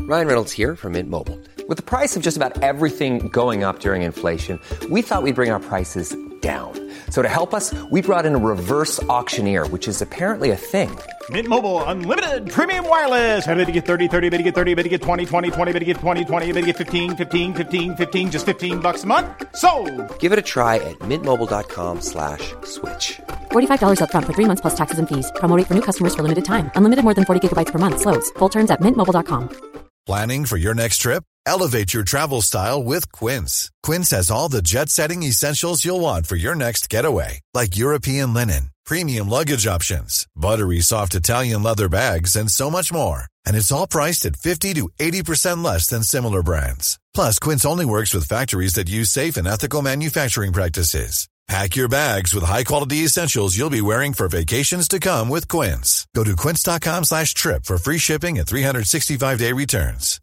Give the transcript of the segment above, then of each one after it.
Ryan Reynolds here from Mint Mobile. With the price of just about everything going up during inflation, we thought we'd bring our prices down. So to help us, we brought in a reverse auctioneer, which is apparently a thing. Mint Mobile Unlimited Premium Wireless. How to get 30, 30, bit to get 30, bit to get 20, 20, 20, bit to get 20, 20, bit to get 15, 15, 15, 15, just $15 a month? Sold! Give it a try at mintmobile.com/switch. $45 up front for 3 months plus taxes and fees. Promo rate for new customers for limited time. Unlimited more than 40 gigabytes per month. Slows full terms at mintmobile.com. Planning for your next trip? Elevate your travel style with Quince. Quince has all the jet-setting essentials you'll want for your next getaway, like European linen, premium luggage options, buttery soft Italian leather bags, and so much more. And it's all priced at 50 to 80% less than similar brands. Plus, Quince only works with factories that use safe and ethical manufacturing practices. Pack your bags with high-quality essentials you'll be wearing for vacations to come with Quince. Go to quince.com/trip for free shipping and 365-day returns.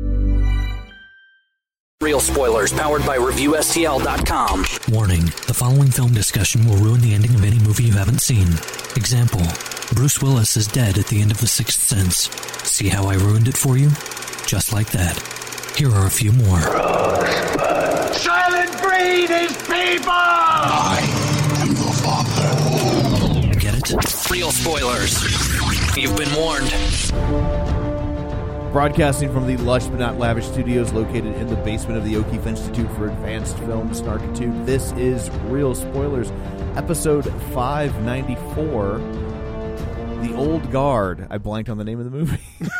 Real spoilers powered by ReviewSTL.com. Warning, the following film discussion will ruin the ending of any movie you haven't seen. Example, Bruce Willis is dead at the end of The Sixth Sense. See how I ruined it for you? Just like that. Here are a few more. Silent breed is people! I am your father. Get it? Real spoilers. You've been warned. Broadcasting from the lush but not lavish studios located in the basement of the O'Keefe Institute for Advanced Film Snarkitude, this is Real Spoilers, episode 594, The Old Guard. I blanked on the name of the movie.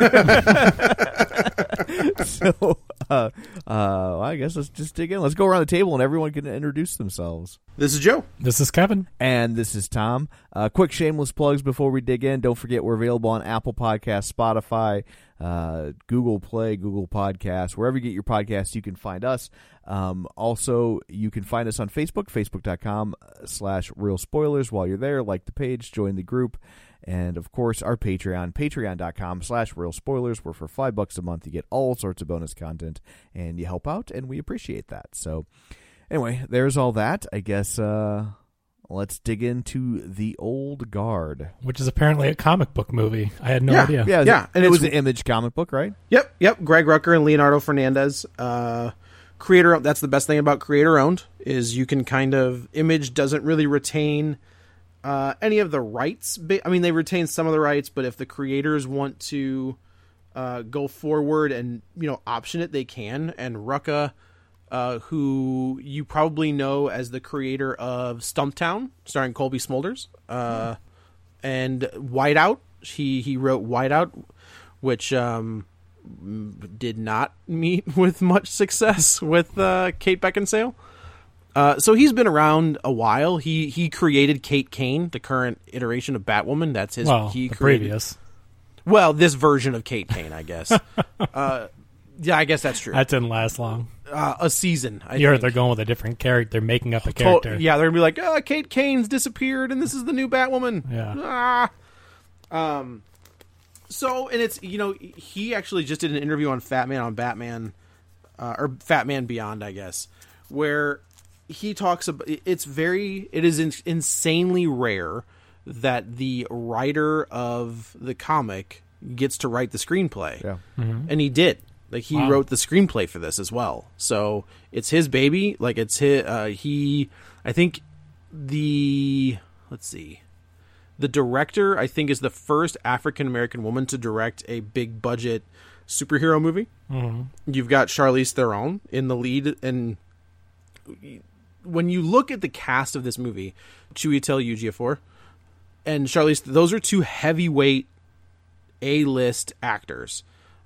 So, I guess let's just dig in. Let's go around the table and everyone can introduce themselves. This is Joe. This is Kevin. And this is Tom. Quick shameless plugs before we dig in. Don't forget we're available on Apple Podcasts, Spotify, Google Play, Google Podcasts, wherever you get your podcasts, you can find us. Also, you can find us on Facebook, facebook.com/Real Spoilers. While you're there, like the page, join the group. And, of course, our Patreon, patreon.com/Real Spoilers, where for $5 a month you get all sorts of bonus content, and you help out, and we appreciate that. So, anyway, there's all that. I guess let's dig into The Old Guard. Which is apparently a comic book movie. I had no idea. Yeah. And it was an Image comic book, right? Yep. Greg Rucka and Leonardo Fernandez. Creator. That's the best thing about creator-owned, is you can kind of... Image doesn't really retain... any of the rights. I mean, they retain some of the rights, but if the creators want to go forward and, option it, they can. And Rucka, who you probably know as the creator of Stumptown, starring Colby Smulders, and Whiteout. He wrote Whiteout, which did not meet with much success with Kate Beckinsale. So he's been around a while. He created Kate Kane, the current iteration of Batwoman. That's his. Previous. Well, this version of Kate Kane, I guess. Yeah, I guess that's true. That didn't last long. A season. I think they're going with a different character. They're making up a character. Yeah, they're gonna be like, Kate Kane's disappeared, and this is the new Batwoman. Yeah. So, and it's he actually just did an interview on Fat Man on Batman, or Fat Man Beyond, I guess, where he talks about it is insanely rare that the writer of the comic gets to write the screenplay. Yeah. Mm-hmm. And he did. Like, he wrote the screenplay for this as well. So it's his baby. Like, it's his, I think the director, I think, is the first African-American woman to direct a big budget superhero movie. Mm-hmm. You've got Charlize Theron in the lead, and when you look at the cast of this movie, Chiwetel Ejiofor and Charlize, those are two heavyweight A-list actors.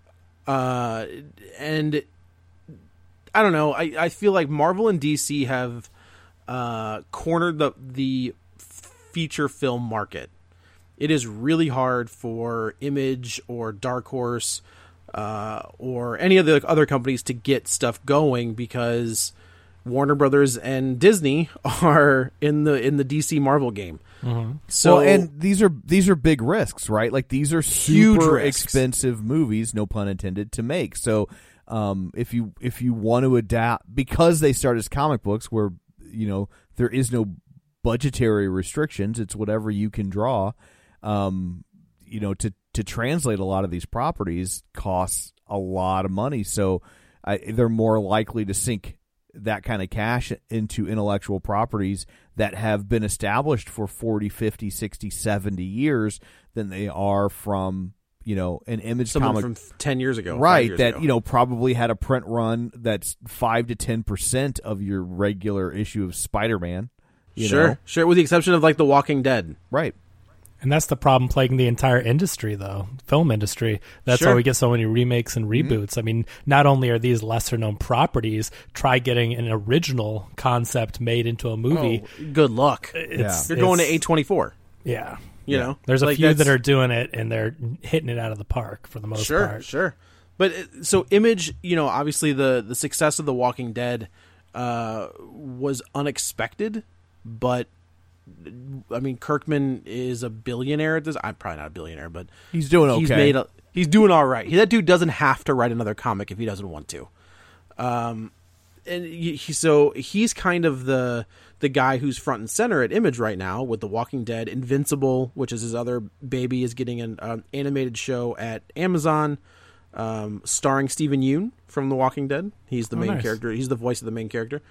And I don't know, I feel like Marvel and DC have cornered the feature film market. It is really hard for Image or Dark Horse or any of the other companies to get stuff going, because Warner Brothers and Disney are in the DC Marvel game. Mm-hmm. So, and these are big risks, right? Like, these are super expensive movies, no pun intended, to make. So if you want to adapt, because they start as comic books where there is no budgetary restrictions, it's whatever you can draw. To translate a lot of these properties costs a lot of money. So they're more likely to sink that kind of cash into intellectual properties that have been established for 40, 50, 60, 70 years than they are from, an Image comic from 10 years ago. Right, years that, ago. Probably had a print run that's 5 to 10% of your regular issue of Spider-Man. Sure, with the exception of, like, The Walking Dead. Right. And that's the problem plaguing the entire industry, though, film industry. That's why we get so many remakes and reboots. I mean, not only are these lesser-known properties, try getting an original concept made into a movie. Oh, good luck. You're going to A24. Yeah. You know? There's a few that are doing it, and they're hitting it out of the park for the most part. Sure. But, so Image, obviously the success of The Walking Dead was unexpected, but... I mean, Kirkman is a billionaire at this. I'm probably not a billionaire, but he's doing okay. He's doing all right. That dude doesn't have to write another comic if he doesn't want to. And he's kind of the guy who's front and center at Image right now with The Walking Dead. Invincible, which is his other baby, is getting an animated show at Amazon, starring Stephen Yeun from The Walking Dead. He's the main character. He's the voice of the main character.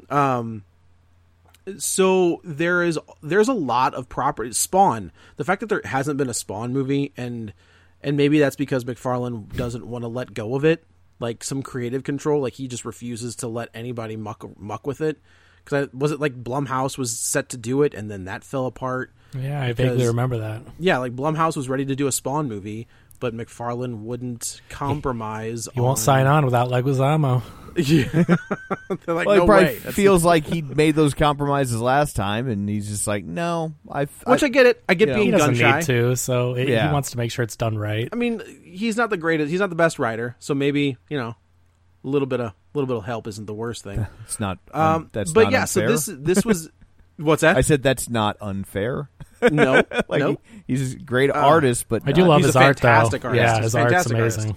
So there's a lot of property. Spawn, the fact that there hasn't been a Spawn movie, and maybe that's because McFarlane doesn't want to let go of it, like some creative control, like he just refuses to let anybody muck with it. Because was it like Blumhouse was set to do it, and then that fell apart? Yeah, I vaguely remember that. Yeah, like Blumhouse was ready to do a Spawn movie, but McFarlane wouldn't compromise. He won't sign on without Leguizamo. Yeah. They're like, well, no he probably way. feels like he made those compromises last time, and he's just like, no. I get it. I get being he doesn't gun-shy. need to, so he wants to make sure it's done right. I mean, he's not the greatest. He's not the best writer, so maybe a little bit of help isn't the worst thing. It's not. That's but not yeah, unfair. so this was what's that? I said that's not unfair. No, he's a great artist, but I do love his art, though. Fantastic artist. Yeah, his art's amazing.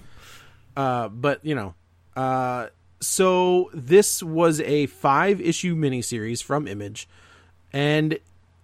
But so this was a 5-issue miniseries from Image, and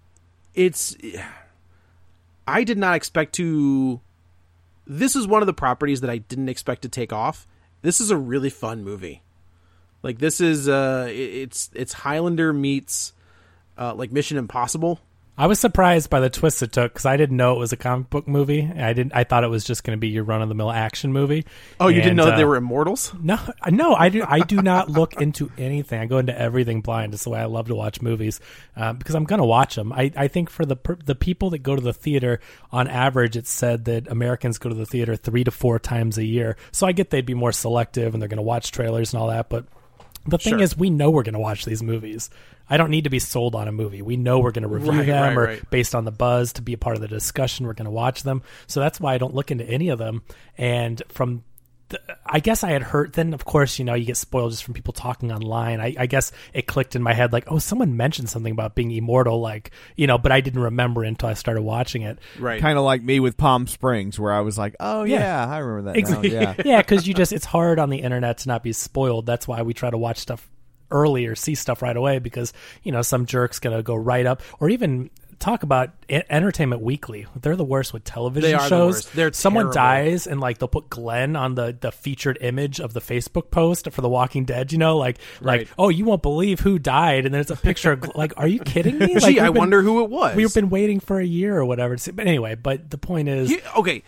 I did not expect to. This is one of the properties that I didn't expect to take off. This is a really fun movie. Like, this is it's Highlander meets like Mission Impossible. I was surprised by the twist it took because I didn't know it was a comic book movie. I thought it was just going to be your run-of-the-mill action movie. Oh, you didn't know that they were immortals? No, I do not look into anything. I go into everything blind. It's the way I love to watch movies because I'm going to watch them. I think for the people that go to the theater, on average, it's said that Americans go to the theater 3 to 4 times a year. So I get they'd be more selective and they're going to watch trailers and all that, but the thing is, we know we're going to watch these movies. I don't need to be sold on a movie. We know we're going to review them or based on the buzz to be a part of the discussion, we're going to watch them. So that's why I don't look into any of them. And from I guess I had heard, then of course, you get spoiled just from people talking online. I guess it clicked in my head like, oh, someone mentioned something about being immortal, like, but I didn't remember until I started watching it. Right. Kind of like me with Palm Springs, where I was like, oh, yeah I remember that. Exactly. Now. Yeah. Yeah, because it's hard on the internet to not be spoiled. That's why we try to watch stuff early or see stuff right away because, some jerk's going to go right up or even talk about Entertainment Weekly. They're the worst with television shows. The worst. They're Someone terrible. dies and like they'll put Glenn on the featured image of the Facebook post for The Walking Dead, like, oh, you won't believe who died. And there's a picture of like, are you kidding me? Like, Gee, I wonder who it was. We've been waiting for a year or whatever. But anyway, but the point is. Okay.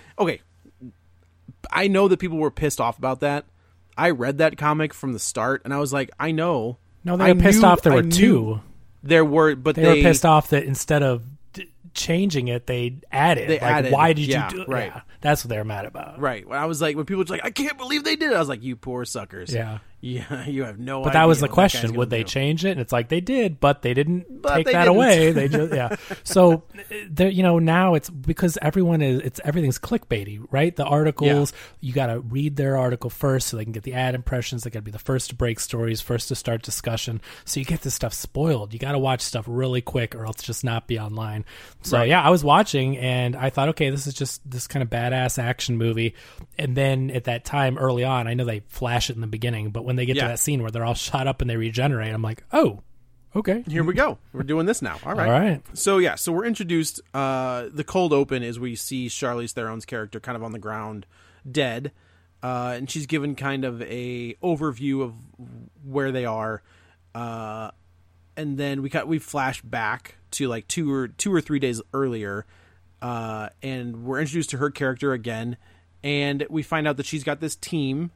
I know that people were pissed off about that. I read that comic from the start and I was like, I know. No, they were pissed off there were 2. There were, but they were pissed off that instead of changing it, they added. Why did you do it? Right. Yeah, that's what they're mad about. Right. When I was like, when people were like, I can't believe they did it. I was like, you poor suckers. Yeah. Yeah, you have no idea. But that was the question. Would they change it? And it's like they did, but they didn't take that didn't. away. They just, So, now it's because everything's clickbaity, right? The articles, you got to read their article first so they can get the ad impressions. They got to be the first to break stories, first to start discussion. So you get this stuff spoiled. You got to watch stuff really quick or else just not be online. So I was watching and I thought, okay, this is just this kind of badass action movie. And then at that time early on, I know they flash it in the beginning, but when they get to that scene where they're all shot up and they regenerate, I'm like, oh, okay. Here we go. We're doing this now. All right. So we're introduced. The cold open is we see Charlize Theron's character kind of on the ground, dead. and she's given kind of a overview of where they are, and then we flash back to like 2 or 3 days earlier, and we're introduced to her character again, and we find out that she's got this team,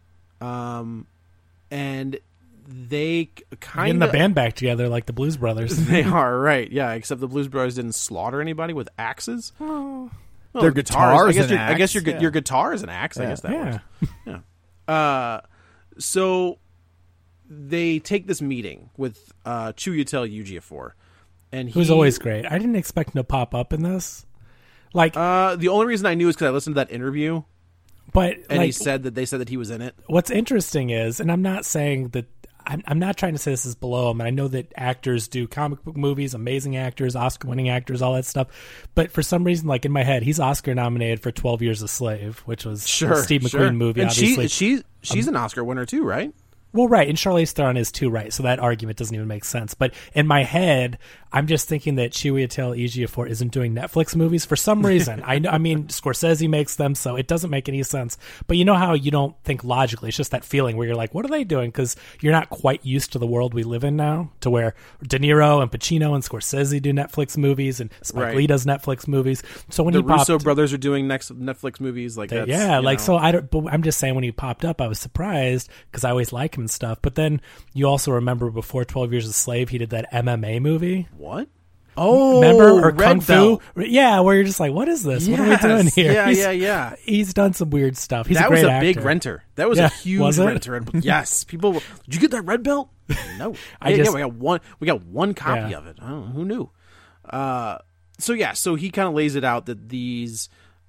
and they kind of getting the band back together like the Blues Brothers. They are, right? Yeah, except the Blues Brothers didn't slaughter anybody with axes. Well, their guitars. I guess your guitar is an axe. I guess that works. Yeah. So they take this meeting with Chiwetel Ejiofor, and who's always great. I didn't expect him to pop up in this. Like the only reason I knew is because I listened to that interview. But and they said that he was in it. What's interesting is, and I'm not saying that. I'm not trying to say this is below him, and I know that actors do comic book movies, amazing actors, Oscar-winning actors, all that stuff. But for some reason, like in my head, he's Oscar-nominated for 12 Years a Slave, which was a Steve McQueen movie, and obviously. She's an Oscar winner too, right? Well, right, and Charlize Theron is too, right, so that argument doesn't even make sense. But in my head, I'm just thinking that Chiwetel Ejiofor isn't doing Netflix movies for some reason. I mean, Scorsese makes them, so it doesn't make any sense. But you know how you don't think logically. It's just that feeling where you're like, what are they doing? Because you're not quite used to the world we live in now, to where De Niro and Pacino and Scorsese do Netflix movies, and Spike Lee does Netflix movies. So when the Russo brothers are doing Netflix movies, like that's, yeah, like so. But I'm just saying, when he popped up, I was surprised because I always like him and stuff. But then you also remember before 12 Years a Slave, he did that MMA movie. What? Oh, remember? Or Kung Fu? Yeah, where you're just like, what is this? Yes. What are we doing here? Yeah. He's done some weird stuff. He's that a great was a actor. big renter. That was a huge renter. And yes, people. Did you get that red belt? No, we got one copy of it. I don't know, who knew? So he kind of lays it out that these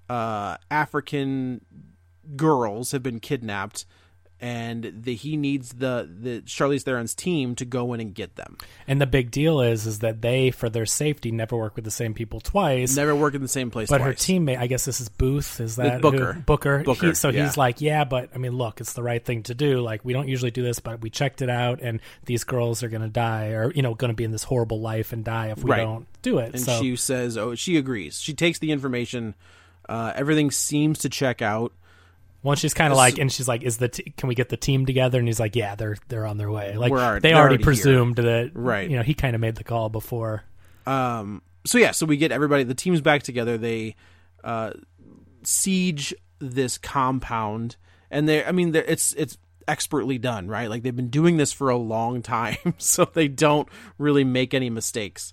African girls have been kidnapped, and he needs the Charlize Theron's team to go in and get them. And the big deal is that they, for their safety, never work with the same people twice. Never work in the same place but twice. Her teammate, I guess this is Booth, is that Booker. Booker. He's like, yeah, but I mean, look, it's the right thing to do. Like, we don't usually do this, but we checked it out, and these girls are going to die, or, going to be in this horrible life and die if we don't do it. And she says, she agrees. She takes the information. Everything seems to check out. Well, she's kind of like, and she's like, can we get the team together? And he's like, yeah, they're on their way. Like, they already presumed that, right? He kind of made the call before. So we get everybody, the team's back together. They siege this compound, and it's expertly done, right? Like, they've been doing this for a long time, so they don't really make any mistakes.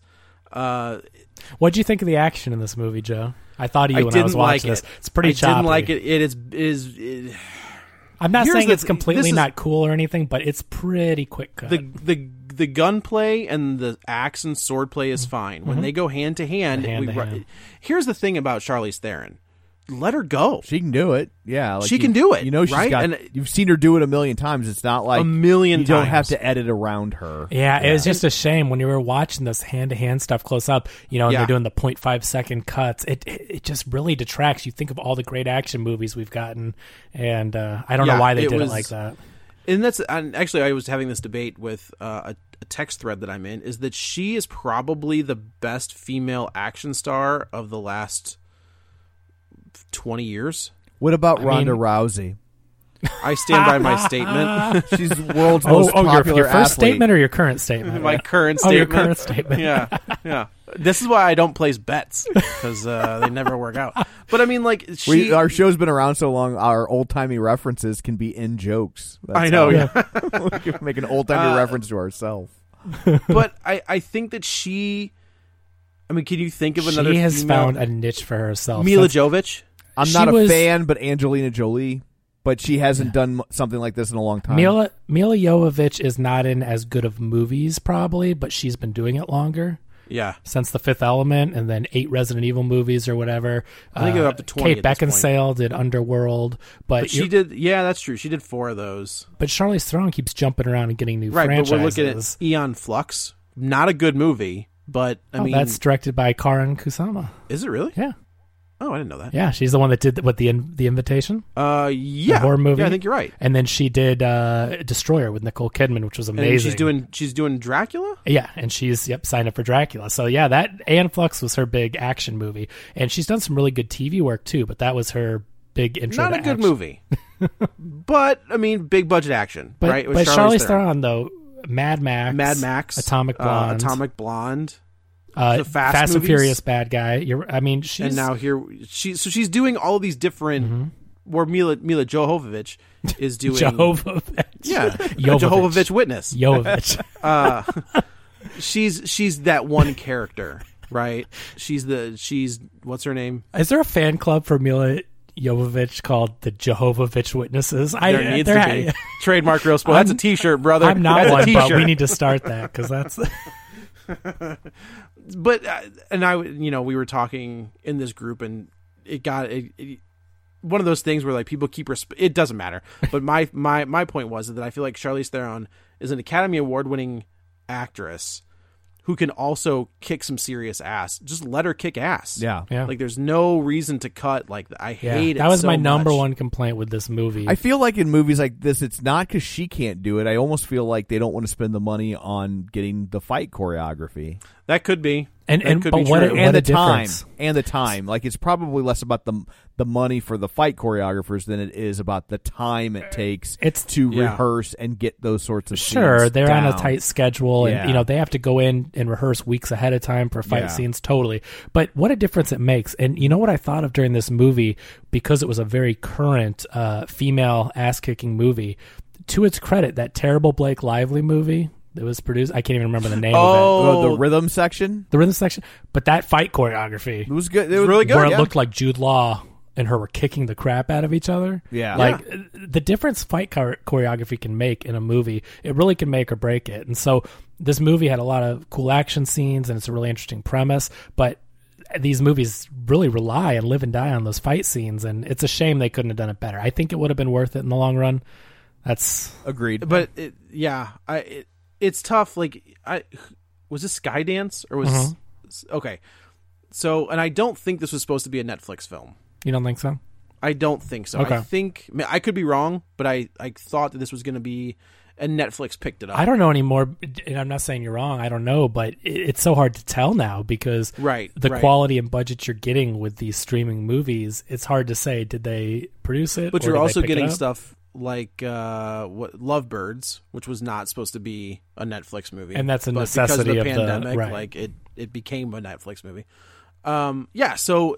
What'd you think of the action in this movie, Joe? I thought of you when I was watching this. It's pretty choppy. I didn't like it. It is. I'm not saying it's completely not cool or anything, but it's pretty quick cut. The gunplay and the axe and sword play is fine. When they go hand to hand, here's the thing about Charlize Theron. Let her go. She can do it. Yeah, she can do it. She's right? got. And you've seen her do it a million times. It's not like a million you times. don't have to edit around her. Yeah, it was just a shame when you were watching this hand-to-hand stuff close up. And they're doing the 0.5 second cuts. It just really detracts. You think of all the great action movies we've gotten, and I don't know why they did it like that. And actually, I was having this debate with a text thread that I'm in. Is that she is probably the best female action star of the last 20 years. What about Ronda Rousey? I stand by my statement. She's the world's most popular your first athlete. statement or your current statement? My current statement. Your current statement. Yeah. This is why I don't place bets, because they never work out. But I mean, like, our show's been around so long, our old-timey references can be in jokes. I know, we can make an old-timey reference to ourselves. But I think that she... I mean, can you think of another? She has female? found a niche for herself. Mila Jovovich. I'm not a fan, but Angelina Jolie. But she hasn't done something like this in a long time. Mila Jovovich is not in as good of movies, probably, but she's been doing it longer. Yeah, since The Fifth Element, and then 8 Resident Evil movies or whatever. I think it was up to 20. Kate Beckinsale did Underworld, but she did. Yeah, that's true. She did 4 of those. But Charlize Theron keeps jumping around and getting new franchises. But we're looking at Aeon Flux. Not a good movie. But I mean, that's directed by Karin Kusama. Is it really? Yeah. Oh, I didn't know that. Yeah, she's the one that did the Invitation. Yeah, the horror movie. Yeah, I think you're right. And then she did Destroyer with Nicole Kidman, which was amazing. And she's doing Dracula. Yeah, and she's signed up for Dracula. So yeah, that Aeon Flux was her big action movie, and she's done some really good TV work too. But that was her big intro. Not to a good action. movie, but I mean, big budget action, But, right? With but Charlize Theron. Theron, though, Mad Max, Atomic Blonde, the Fast and movies. Furious bad guy. She's And now here she's doing all of these different. Where Mila Jovovich is doing Jovovich. Yeah, Jovovich Witness. Jovovich. She's that one character, right? She's what's her name? Is there a fan club for Mila Jovovich called the Jehovovich Witnesses? There needs to be. Trademark Real Sport. That's a T-shirt, brother. I'm not that's one, a T-shirt. but we need to start that because that's. But and I, we were talking in this group, and it got one of those things where like people keep it doesn't matter. But my point was that I feel like Charlize Theron is an Academy Award winning actress who can also kick some serious ass. Just let her kick ass. Yeah. Like there's no reason to cut. Like I hate it. That was so my number much. one complaint with this movie. I feel like in movies like this, it's not because she can't do it. I almost feel like they don't want to spend the money on getting the fight choreography. That could be. And could but be what true. a, And what the a difference. time. Like it's probably less about the money for the fight choreographers than it is about the time it takes to rehearse and get those sorts of Sure, scenes they're down. on a tight schedule, and Yeah. they have to go in and rehearse weeks ahead of time for fight Yeah. scenes. Totally, but what a difference it makes! And you know what I thought of during this movie, because it was a very current female ass kicking movie. To its credit, that terrible Blake Lively movie that was produced, I can't even remember the name of Oh, the rhythm section. it. The rhythm section, but that fight choreography It was good. It was really good. where yeah. it looked like Jude Law and her were kicking the crap out of each other. Yeah. Like the difference fight choreography can make in a movie, it really can make or break it. And so this movie had a lot of cool action scenes and it's a really interesting premise, but these movies really rely and live and die on those fight scenes, and it's a shame they couldn't have done it better. I think it would have been worth it in the long run. That's agreed. But it's tough. Like, was this Skydance or was okay? So, and I don't think this was supposed to be a Netflix film. You don't think so? I don't think so. Okay. I think I could be wrong, but I thought that this was going to be, and Netflix picked it up. I don't know anymore, and I'm not saying you're wrong. I don't know, but it's so hard to tell now because the quality and budget you're getting with these streaming movies, it's hard to say. Did they produce it? But or you're did they also pick it getting up? stuff like Lovebirds, which was not supposed to be a Netflix movie, And that's a but necessity because of of the- the pandemic. right. Like it became a Netflix movie. So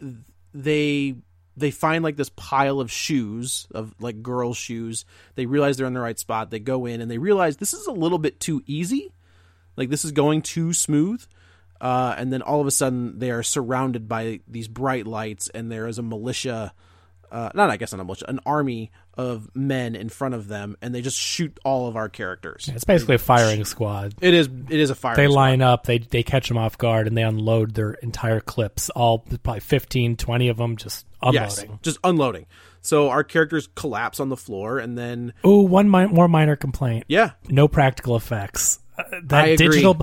they find like this pile of shoes, of like girls' shoes. They realize they're in the right spot. They go in and they realize this is a little bit too easy. Like this is going too smooth. And then all of a sudden they are surrounded by these bright lights, and there is a militia, an army of men in front of them, and they just shoot all of our characters. It's basically a firing squad. It is a firing They squad. line up, they catch them off guard, and they unload their entire clips. All probably 15, 20 of them just unloading. Yes, just unloading. So our characters collapse on the floor, and then Oh, one more minor complaint. Yeah. No practical effects. That I agree. digital.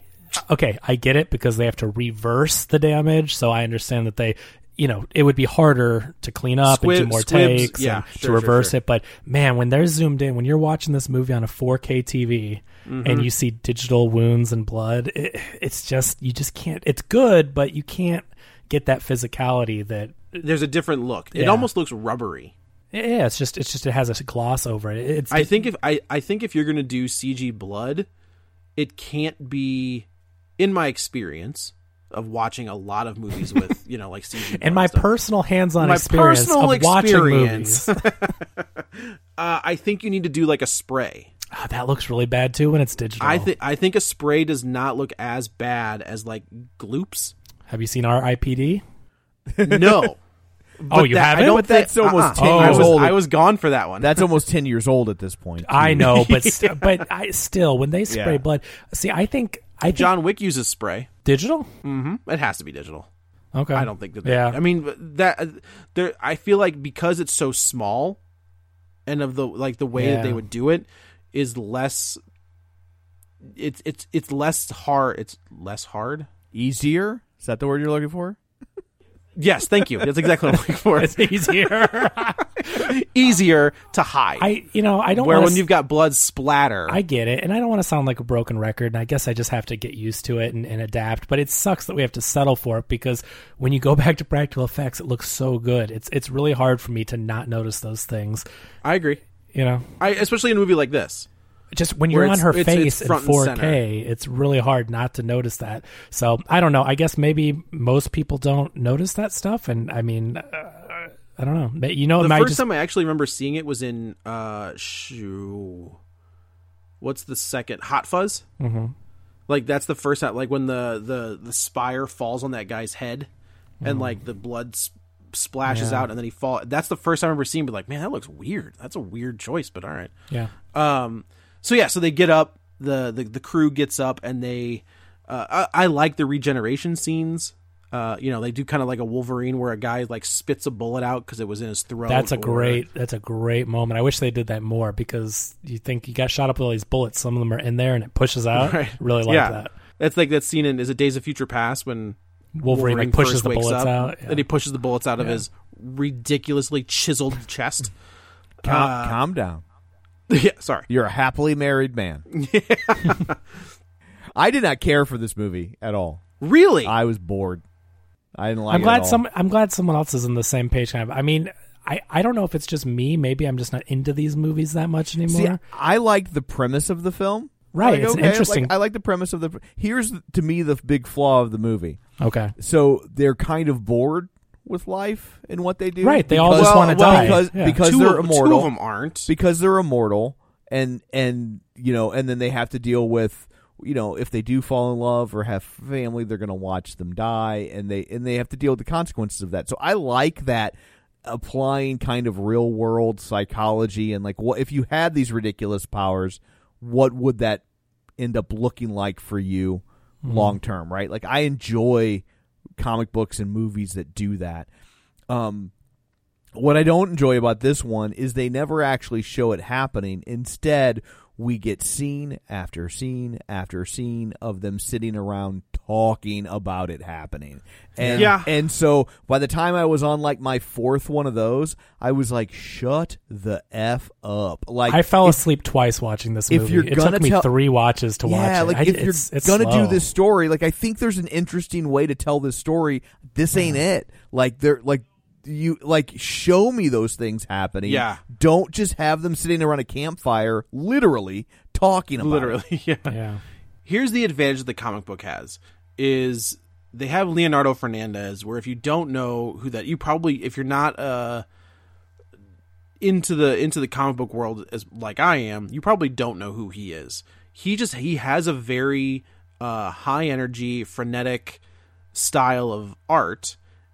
I get it because they have to reverse the damage. So I understand that they, it would be harder to clean up and do more takes and to reverse it. But man, when they're zoomed in, when you're watching this movie on a 4K TV and you see digital wounds and blood, it's just, you just can't. It's good, but you can't get that physicality that. There's a different look. It Yeah. almost looks rubbery. Yeah, it's just it has a gloss over it. I think if you're going to do CG blood, it can't be, in my experience of watching a lot of movies with like CG blood and my stuff. personal hands-on My experience personal of watching experience. movies. I think you need to do like a spray. That looks really bad too when it's digital. I think a spray does not look as bad as like gloops. Have you seen R.I.P.D.? No. Oh, you haven't? But that's almost 10 I years was, old. I was gone for that one. That's almost 10 years old at this point. I know, but still, when they spray Yeah. blood, see, I think John Wick uses spray. Digital? Mm-hmm. It has to be digital. Okay. I don't think that. Yeah. I mean there. I feel like because it's so small, and of the way that they would do it is less. It's less hard. It's less hard. Easier? Is that the word you're looking for? Yes, thank you. That's exactly what I'm looking for. It's easier. easier to hide. I don't. Where when you've got blood splatter, I get it, and I don't want to sound like a broken record. And I guess I just have to get used to it and adapt. But it sucks that we have to settle for it because when you go back to practical effects, it looks so good. It's really hard for me to not notice those things. I agree. Especially in a movie like this. Just when you're on her face in front and 4K, center. it's really hard not to notice that. So I don't know. I guess maybe most people don't notice that stuff. And I mean, I don't know. The first time I actually remember seeing it was in what's the second? Hot Fuzz. Mm-hmm. Like that's the first time. Like when the spire falls on that guy's head, and like the blood splashes out, and then he falls. That's the first time I remember seeing. But like, man, that looks weird. That's a weird choice. But all right. Yeah. So they get up. The crew gets up, and they. I like the regeneration scenes. They do kind of like a Wolverine where a guy like spits a bullet out because it was in his throat. That's a great moment. I wish they did that more because you think you got shot up with all these bullets. Some of them are in there and it pushes out. Right. Really like that. That's like that scene in, is it Days of Future Past when Wolverine like pushes the bullets out? And he pushes the bullets out of his ridiculously chiseled chest. Calm down. Yeah, sorry. You're a happily married man. I did not care for this movie at all. Really? I was bored. I didn't like it at all. I'm glad someone else is on the same page. I mean, I don't know if it's just me. Maybe I'm just not into these movies that much anymore. See, I like the premise of the film. Right, it's interesting. I like the premise of the. Here's to me the big flaw of the movie. Okay, so they're kind of bored with life and what they do. Right, they all just want to die because they're immortal. Two of them aren't because they're immortal, and then they have to deal with. If they do fall in love or have family, they're going to watch them die, and they have to deal with the consequences of that. So I like that applying kind of real world psychology and like what if you had these ridiculous powers, what would that end up looking like for you long term, right? Like I enjoy comic books and movies that do that. What I don't enjoy about this one is they never actually show it happening. Instead, we get scene after scene after scene of them sitting around talking about it happening. And so by the time I was on like my fourth one of those, I was like, shut the F up. Like I fell asleep twice watching this movie. It took me 3 watches to watch it. Like if you're going to do this story, like I think there's an interesting way to tell this story. This ain't it. Like they're like, you like show me those things happening. Yeah. Don't just have them sitting around a campfire, literally talking about it. Yeah. Here's the advantage the comic book has is they have Leonardo Fernandez. Where if you don't know who that, you probably if you're not into the comic book world as like I am, you probably don't know who he is. He has a very high energy, frenetic style of art.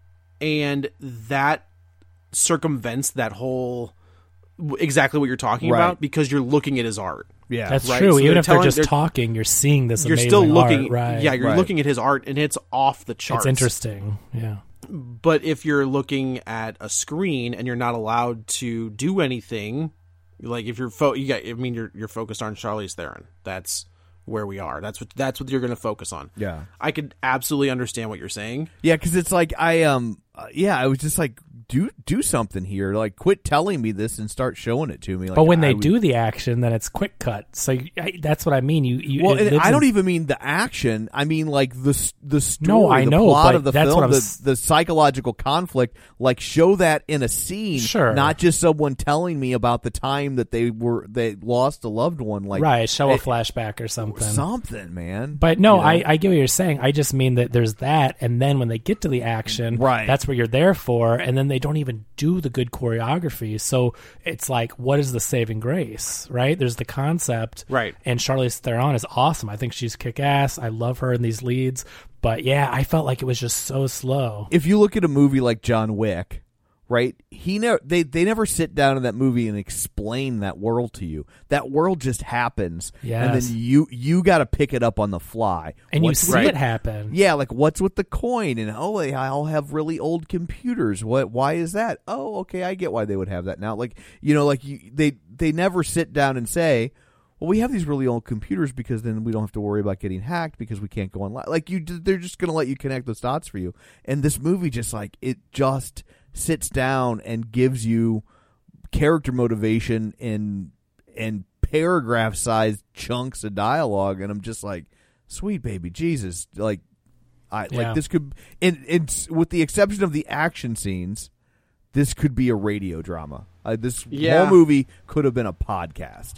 And that circumvents that whole exactly what you're talking about because you're looking at his art. Yeah, that's right? true. So even if they're just talking, you're seeing this. You're amazing still looking. art, right? Yeah, you're looking at his art, and it's off the charts. It's interesting. Yeah. But if you're looking at a screen and you're not allowed to do anything, like if you're you're focused on Charlize Theron. That's where we are. That's what you're going to focus on. Yeah, I could absolutely understand what you're saying. Yeah, because it's like I was just like do something here. Like quit telling me this and start showing it to me. Like, but when they do the action, then it's quick cut. So that's what I mean. I don't even mean the action. I mean like the story. No, I know, the plot but of the that's film, what the psychological conflict. Like show that in a scene, sure. Not just someone telling me about the time that they lost a loved one. Like right, show a flashback or something. Something, man. But no, I get what you're saying. I just mean that there's that, and then when they get to the action, right, that's what you're there for, and then they don't even do the good choreography. So it's like, what is the saving grace, right? There's the concept, right? And Charlize Theron is awesome. I think she's kick-ass. I love her in these leads. But yeah, I felt like it was just so slow. If you look at a movie like John Wick, right? They never sit down in that movie and explain that world to you. That world just happens, yes. And then you got to pick it up on the fly, and you see it happen. Yeah, like what's with the coin? And I'll have really old computers. Why is that? Oh, okay, I get why they would have that now. Like they never sit down and say, well, we have these really old computers because then we don't have to worry about getting hacked because we can't go online. Like they're just going to let you connect those dots for you. And this movie just sits down and gives you character motivation and paragraph-sized chunks of dialogue, and I'm just like, sweet baby Jesus, like this could, and with the exception of the action scenes, this could be a radio drama. This whole movie could have been a podcast.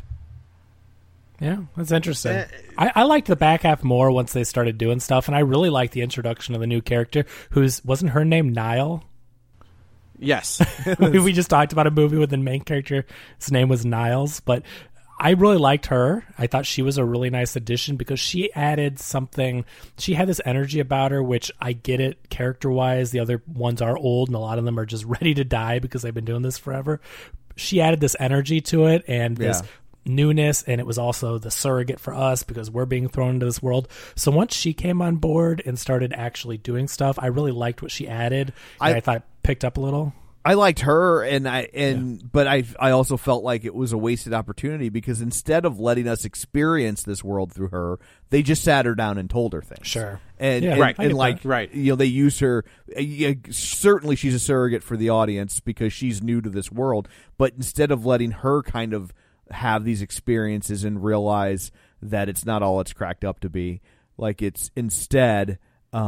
Yeah, that's interesting. I liked the back half more once they started doing stuff, and I really liked the introduction of the new character, wasn't her name Nile? Yes. We just talked about a movie with the main character. His name was Niles, but I really liked her. I thought she was a really nice addition because she added something. She had this energy about her, which I get it character-wise. The other ones are old, and a lot of them are just ready to die because they've been doing this forever. She added this energy to it and this newness, and it was also the surrogate for us because we're being thrown into this world. So once she came on board and started actually doing stuff, I really liked what she added. I thought it picked up a little. I liked her, but I also felt like it was a wasted opportunity because instead of letting us experience this world through her, they just sat her down and told her things. Sure, and they use her. Certainly, she's a surrogate for the audience because she's new to this world. But instead of letting her kind of have these experiences and realize that it's not all it's cracked up to be, like it's instead.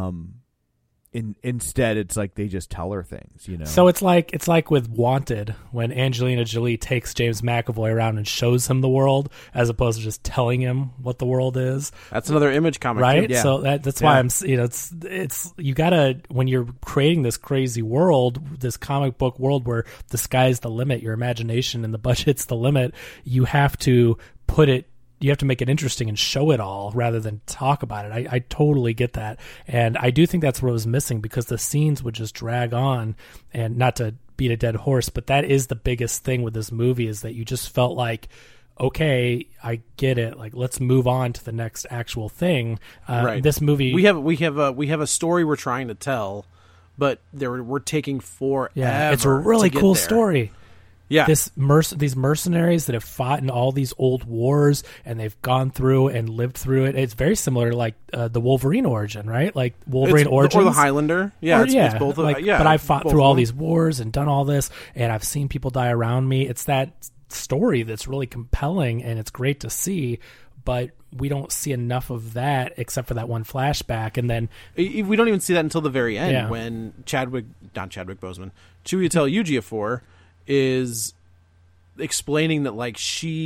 Instead, it's like they just tell her things, you know. So it's like with Wanted when Angelina Jolie takes James McAvoy around and shows him the world as opposed to just telling him what the world is. That's another Image comic, right? too. Yeah. So that's why I'm, it's you gotta, when you're creating this crazy world, this comic book world where the sky's the limit, your imagination and the budget's the limit, you have to put it. You have to make it interesting and show it all rather than talk about it. I totally get that. And I do think that's what was missing because the scenes would just drag on, and not to beat a dead horse, but that is the biggest thing with this movie is that you just felt like, okay, I get it. Like, let's move on to the next actual thing. Right. This movie, we have a story we're trying to tell, but we're taking forever. Yeah, it's a really cool story. Yeah, these mercenaries that have fought in all these old wars and they've gone through and lived through it. It's very similar to like the Wolverine origin, right? Like Wolverine Origins or the Highlander. Yeah, it's both. But I've fought through all these wars and done all this, and I've seen people die around me. It's that story that's really compelling, and it's great to see. But we don't see enough of that except for that one flashback, and then we don't even see that until the very end when Chiwetel Ejiofor is explaining that like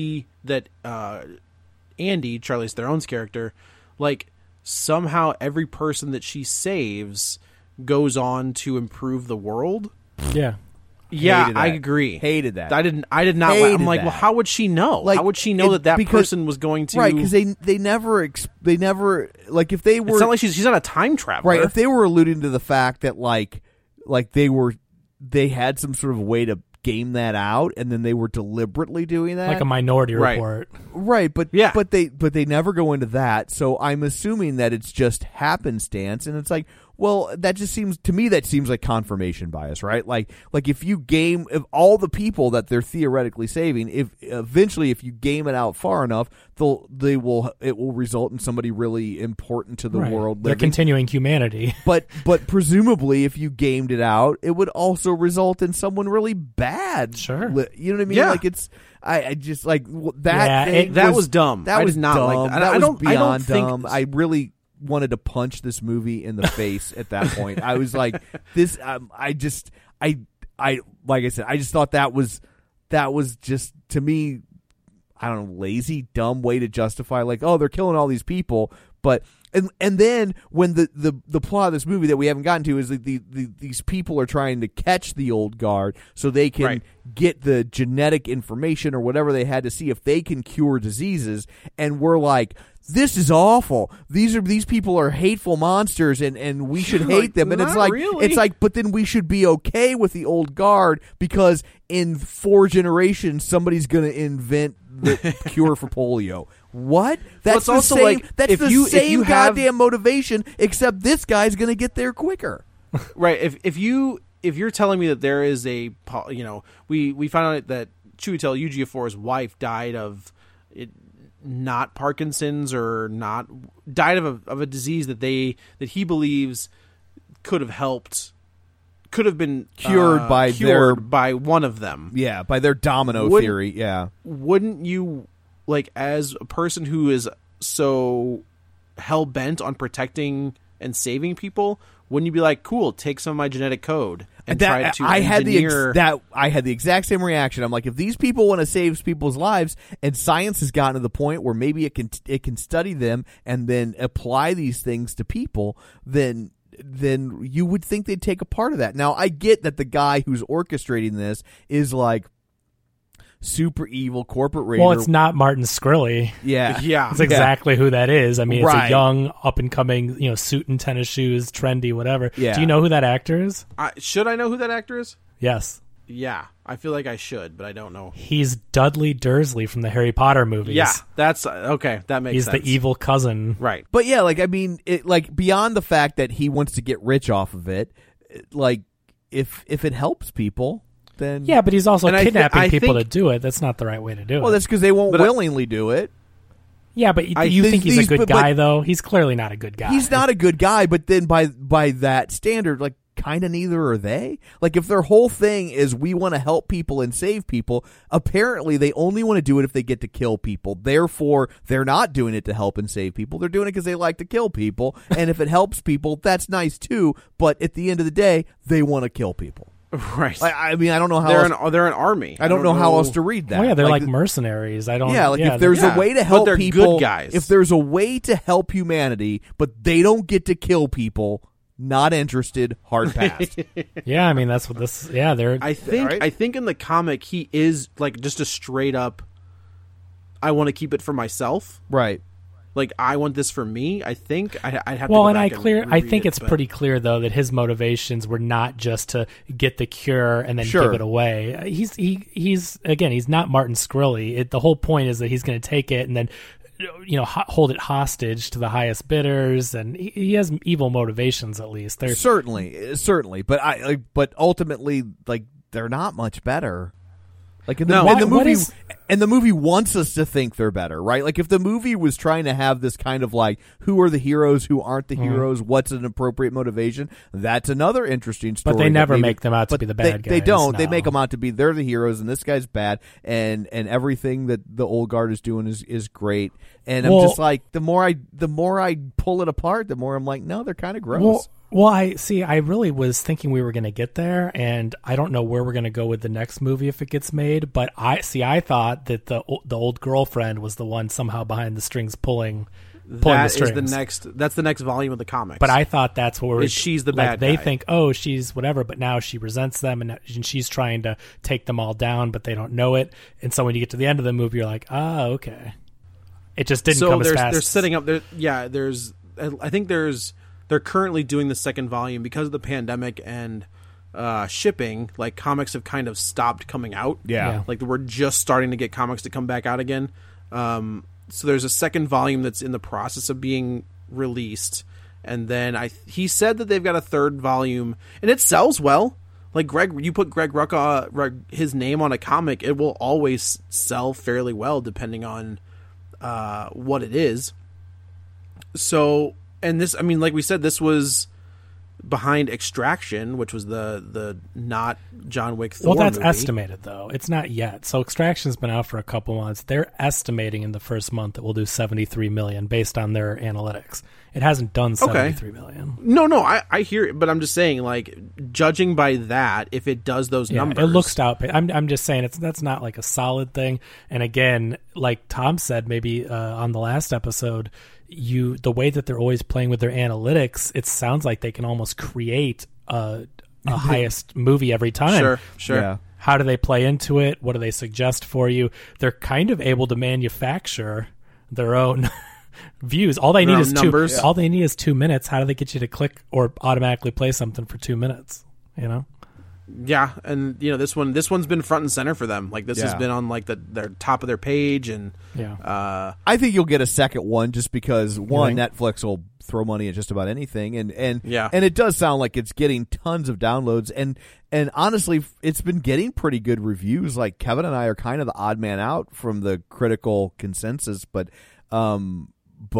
Andy, Charlize Theron's character, like somehow every person that she saves goes on to improve the world. Yeah. Yeah, I agree. Hated that. I did not. I'm like, well, how would she know? Like, how would she know that person was going to? Right, because they never like if they were. It's not like she's not a time traveler, right? If they were alluding to the fact that like they had some sort of way to game that out, and then they were deliberately doing that, like a Minority Report, right? But they never go into that. So I'm assuming that it's just happenstance, and it's like, well, that just seems to me like confirmation bias, right? Like if all the people that they're theoretically saving, if you game it out far enough, it will result in somebody really important to the world. They're continuing humanity. But presumably, if you gamed it out, it would also result in someone really bad. Sure, you know what I mean? Yeah. Like it's. I just like that. That was dumb. That was not dumb. like that. That was beyond I don't dumb. think... I really wanted to punch this movie in the face at that point. I was like, this. Like I said, I just thought that was just, to me, I don't know, lazy, dumb way to justify like, oh, they're killing all these people, but. And then when the plot of this movie that we haven't gotten to is that these people are trying to catch the old guard so they can get the genetic information or whatever they had to see if they can cure diseases, and we're like, this is awful. These people are hateful monsters, and we should hate them. And it's like, but then we should be okay with the old guard because in 4 generations somebody's going to invent the cure for polio. What? That's the same. Like, that's the same goddamn motivation, except this guy's going to get there quicker. Right. If you're telling me that there is we found out that Chiwetel Ejiofor's wife died of it, not Parkinson's or not died of a disease that he believes could have helped could have been cured by one of them. Yeah, by their domino theory. Yeah. Wouldn't you, like, as a person who is so hell bent on protecting and saving people, wouldn't you be like, cool, take some of my genetic code and try to engineer... I had the exact same reaction. I'm like, if these people want to save people's lives, and science has gotten to the point where maybe it can study them and then apply these things to people, then you would think they'd take a part of that. Now, I get that the guy who's orchestrating this is like super evil corporate raider. Well, it's not Martin Shkreli. Yeah. It's exactly who that is. I mean, it's Right. a young, up-and-coming, suit and tennis shoes, trendy, whatever. Yeah. Do you know who that actor is? Should I know who that actor is? Yes. Yeah, I feel like I should, but I don't know. He's Dudley Dursley from the Harry Potter movies. Yeah, that's okay. That makes sense. He's the evil cousin. Right. But yeah, like, I mean, beyond the fact that he wants to get rich off of it, like, if it helps people, then... Yeah, but he's also And kidnapping people to do it. That's not the right way to do it. Well, that's because they won't willingly do it. Yeah, but you think he's a good guy, though? He's clearly not a good guy. He's not a good guy, but then by that standard, like, kind of neither are they. Like, if their whole thing is we want to help people and save people, apparently they only want to do it if they get to kill people. Therefore, they're not doing it to help and save people. They're doing it because they like to kill people. And if it helps people, that's nice too. But at the end of the day, they want to kill people. Right. I mean, I don't know how they're an army. I don't know how else to read that. Oh, yeah, they're like mercenaries. I don't. Yeah, like if there's a way to help they're people, good guys. if there's a way to help humanity, but they don't get to kill people, not interested, hard pass. Yeah, I mean that's what this. Yeah, they're. I think in the comic he is like just a straight up. I want to keep it for myself. Right. Like, I want this for me. I think I'd have well, to. And I think it's pretty clear though that his motivations were not just to get the cure and then give it away. He's again, he's not Martin Shkreli. The whole point is that he's going to take it and then, hold it hostage to the highest bidders, and he has evil motivations. At least they're certainly, but ultimately, like, they're not much better. Like in the movie, and the movie wants us to think they're better, right? Like if the movie was trying to have this kind of like, who are the heroes, who aren't the heroes, what's an appropriate motivation? That's another interesting story. But they never make them out to be the bad guys. They don't. No. They make them out to be they're the heroes, and this guy's bad, and everything that the old guard is doing is great. And I'm just like, the more I pull it apart, the more I'm like, no, they're kind of gross. Well, I really was thinking we were going to get there, and I don't know where we're going to go with the next movie if it gets made. But I thought that the old girlfriend was the one somehow behind the strings pulling the strings. That's the next volume of the comics. But I thought that's what she's the bad guy. They think, oh, she's whatever, but now she resents them, and she's trying to take them all down, but they don't know it. And so when you get to the end of the movie, you're like, oh, okay. It just didn't come as fast. They're setting up. I think they're currently doing the second volume because of the pandemic and shipping. Like, comics have kind of stopped coming out. Yeah. Like, we're just starting to get comics to come back out again. So there's a second volume that's in the process of being released, and then he said that they've got a third volume, and it sells well. Like, you put Greg Rucka, his name on a comic, it will always sell fairly well depending on what it is. So, and this, I mean, like we said, this was behind Extraction, which was the not John Wick Thor Well, that's movie. estimated, though. It's not yet. So Extraction's been out for a couple months. They're estimating in the first month that we'll do $73 million based on their analytics. It hasn't done $73 million. No, I hear it, but I'm just saying, like, judging by that, if it does those numbers, it looks to outpace. I'm just saying that's not like a solid thing. And again, like Tom said, maybe on the last episode, the way that they're always playing with their analytics, it sounds like they can almost create a highest movie every time. Sure. Yeah. How do they play into it? What do they suggest for you? They're kind of able to manufacture their own views. All they need is numbers. All they need is 2 minutes. How do they get you to click or automatically play something for 2 minutes? You know? Yeah, and this one's been front and center for them. Like, this has been on like their top of their page, and I think you'll get a second one just because Netflix will throw money at just about anything, and it does sound like it's getting tons of downloads, and honestly, it's been getting pretty good reviews. Like, Kevin and I are kind of the odd man out from the critical consensus, but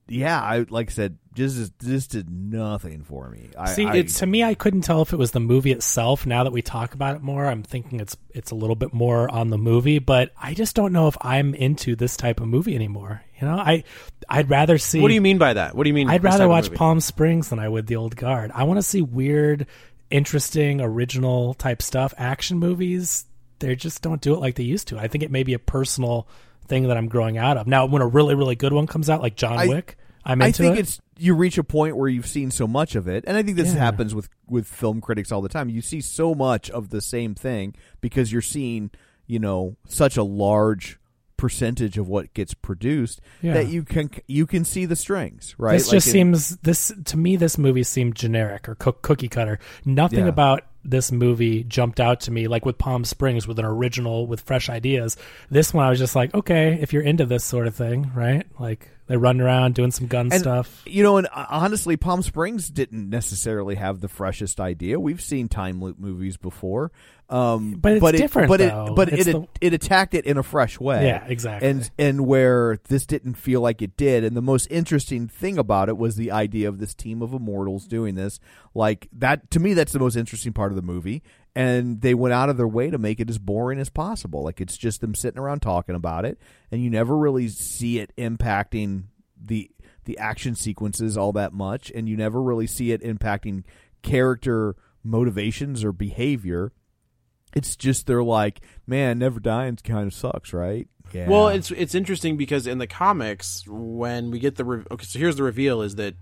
yeah, I like I said, just did nothing for me. To me, I couldn't tell if it was the movie itself. Now that we talk about it more, I'm thinking it's a little bit more on the movie, but I just don't know if I'm into this type of movie anymore. You know, I'd rather see. What do you mean by that? What do you mean? I'd rather watch Palm Springs than I would The Old Guard. I want to see weird, interesting, original type stuff. Action movies, they just don't do it like they used to. I think it may be a personal thing that I'm growing out of. Now, when a really, really good one comes out, like John Wick, I'm into it. I think you reach a point where you've seen so much of it, and I think this happens with film critics all the time. You see so much of the same thing because you're seeing, such a large percentage of what gets produced that you can see the strings, right? This just seems to me. This movie seemed generic or cookie cutter. Nothing about this movie jumped out to me, like with Palm Springs, with an original, with fresh ideas. This one, I was just like, okay, if you're into this sort of thing, right? Like they run around doing some gun stuff. And honestly, Palm Springs didn't necessarily have the freshest idea. We've seen time loop movies before. But it's different, it attacked it in a fresh way. Yeah, exactly. And where this didn't feel like it did. And the most interesting thing about it was the idea of this team of immortals doing this. Like that, to me, that's the most interesting part of the movie. And they went out of their way to make it as boring as possible. Like it's just them sitting around talking about it, and you never really see it impacting the action sequences all that much, and you never really see it impacting character motivations or behavior. It's just they're like, man, never dying kind of sucks, right? Yeah. Well, it's interesting because in the comics, when we get so here's the reveal: is that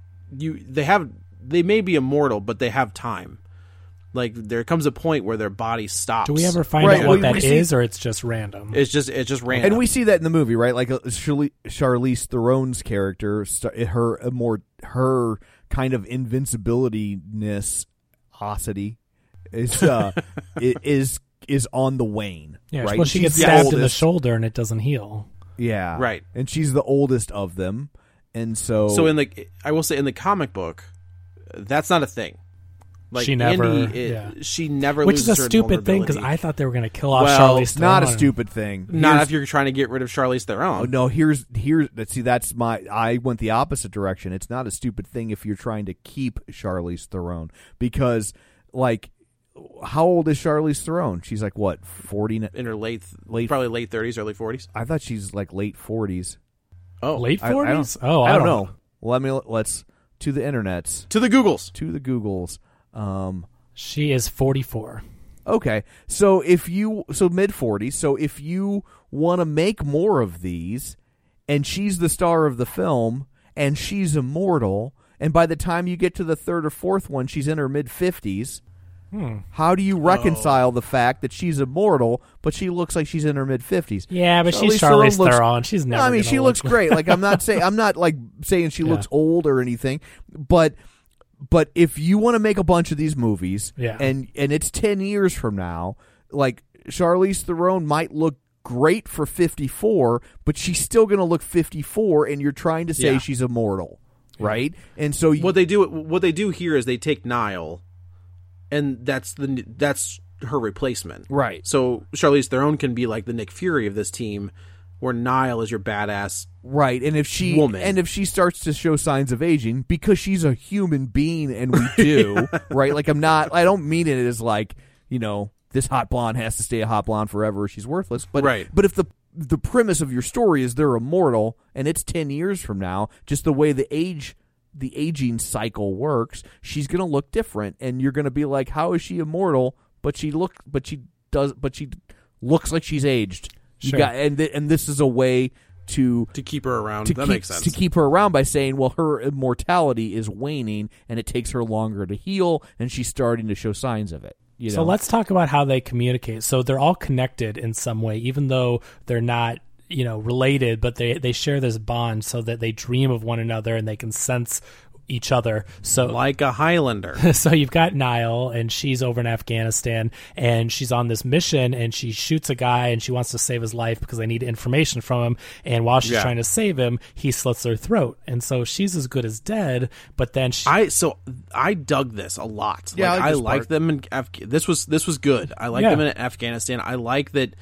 they may be immortal, but they have time. Like there comes a point where their body stops. Do we ever find out what that is, or it's just random? It's just random, and we see that in the movie, right? Like Charlize Theron's character, her kind of invincibility-ness, is on the wane. Yeah, right? Well, she gets stabbed in the shoulder and it doesn't heal. Yeah, right. And she's the oldest of them, and so I will say in the comic book, that's not a thing. Like she never, she never, which loses is a her stupid thing because I thought they were going to kill off Charlize Theron. Not a stupid thing. Not if you're trying to get rid of Charlize Theron. Oh, no, I went the opposite direction. It's not a stupid thing if you're trying to keep Charlize Theron because, like, how old is Charlize Theron? She's like what, 40? In her late, probably late 30s, early 40s. I thought she's like late 40s. Oh, late 40s? I don't know. Let's to the internets, to the Googles. She is 44. Okay, so mid 40s. So if you want to make more of these, and she's the star of the film, and she's immortal, and by the time you get to the third or fourth one, she's in her mid 50s. How do you reconcile the fact that she's immortal, but she looks like she's in her mid 50s? Yeah, but she's Charlize Theron. She's never. I mean, she looks great. Like I'm not saying she looks old or anything, but if you want to make a bunch of these movies, and it's 10 years from now, like Charlize Theron might look great for 54, but she's still going to look 54, and you're trying to say she's immortal, right? And so what they do here is they take Nile, and that's her replacement, right? So Charlize Theron can be like the Nick Fury of this team, where Nile is your badass, right? And if she starts to show signs of aging, because she's a human being, and we do, right? Like I don't mean it as like, this hot blonde has to stay a hot blonde forever, or she's worthless. But right. But if the premise of your story is they're immortal, and it's 10 years from now, just the way the aging cycle works, she's going to look different, and you're going to be like, how is she immortal? But she looks like she's aged. Sure. And this is a way to keep her around. That makes sense. To keep her around by saying, well, her immortality is waning, and it takes her longer to heal, and she's starting to show signs of it. So let's talk about how they communicate. So they're all connected in some way, even though they're not, related, but they share this bond so that they dream of one another and they can sense each other. So like a Highlander. So you've got Nile, and she's over in Afghanistan, and she's on this mission, and she shoots a guy, and she wants to save his life because they need information from him. And while she's trying to save him, he slits her throat, and so she's as good as dead. But then I dug this a lot. Yeah, I like them in this was good. I like them in Afghanistan. I like that.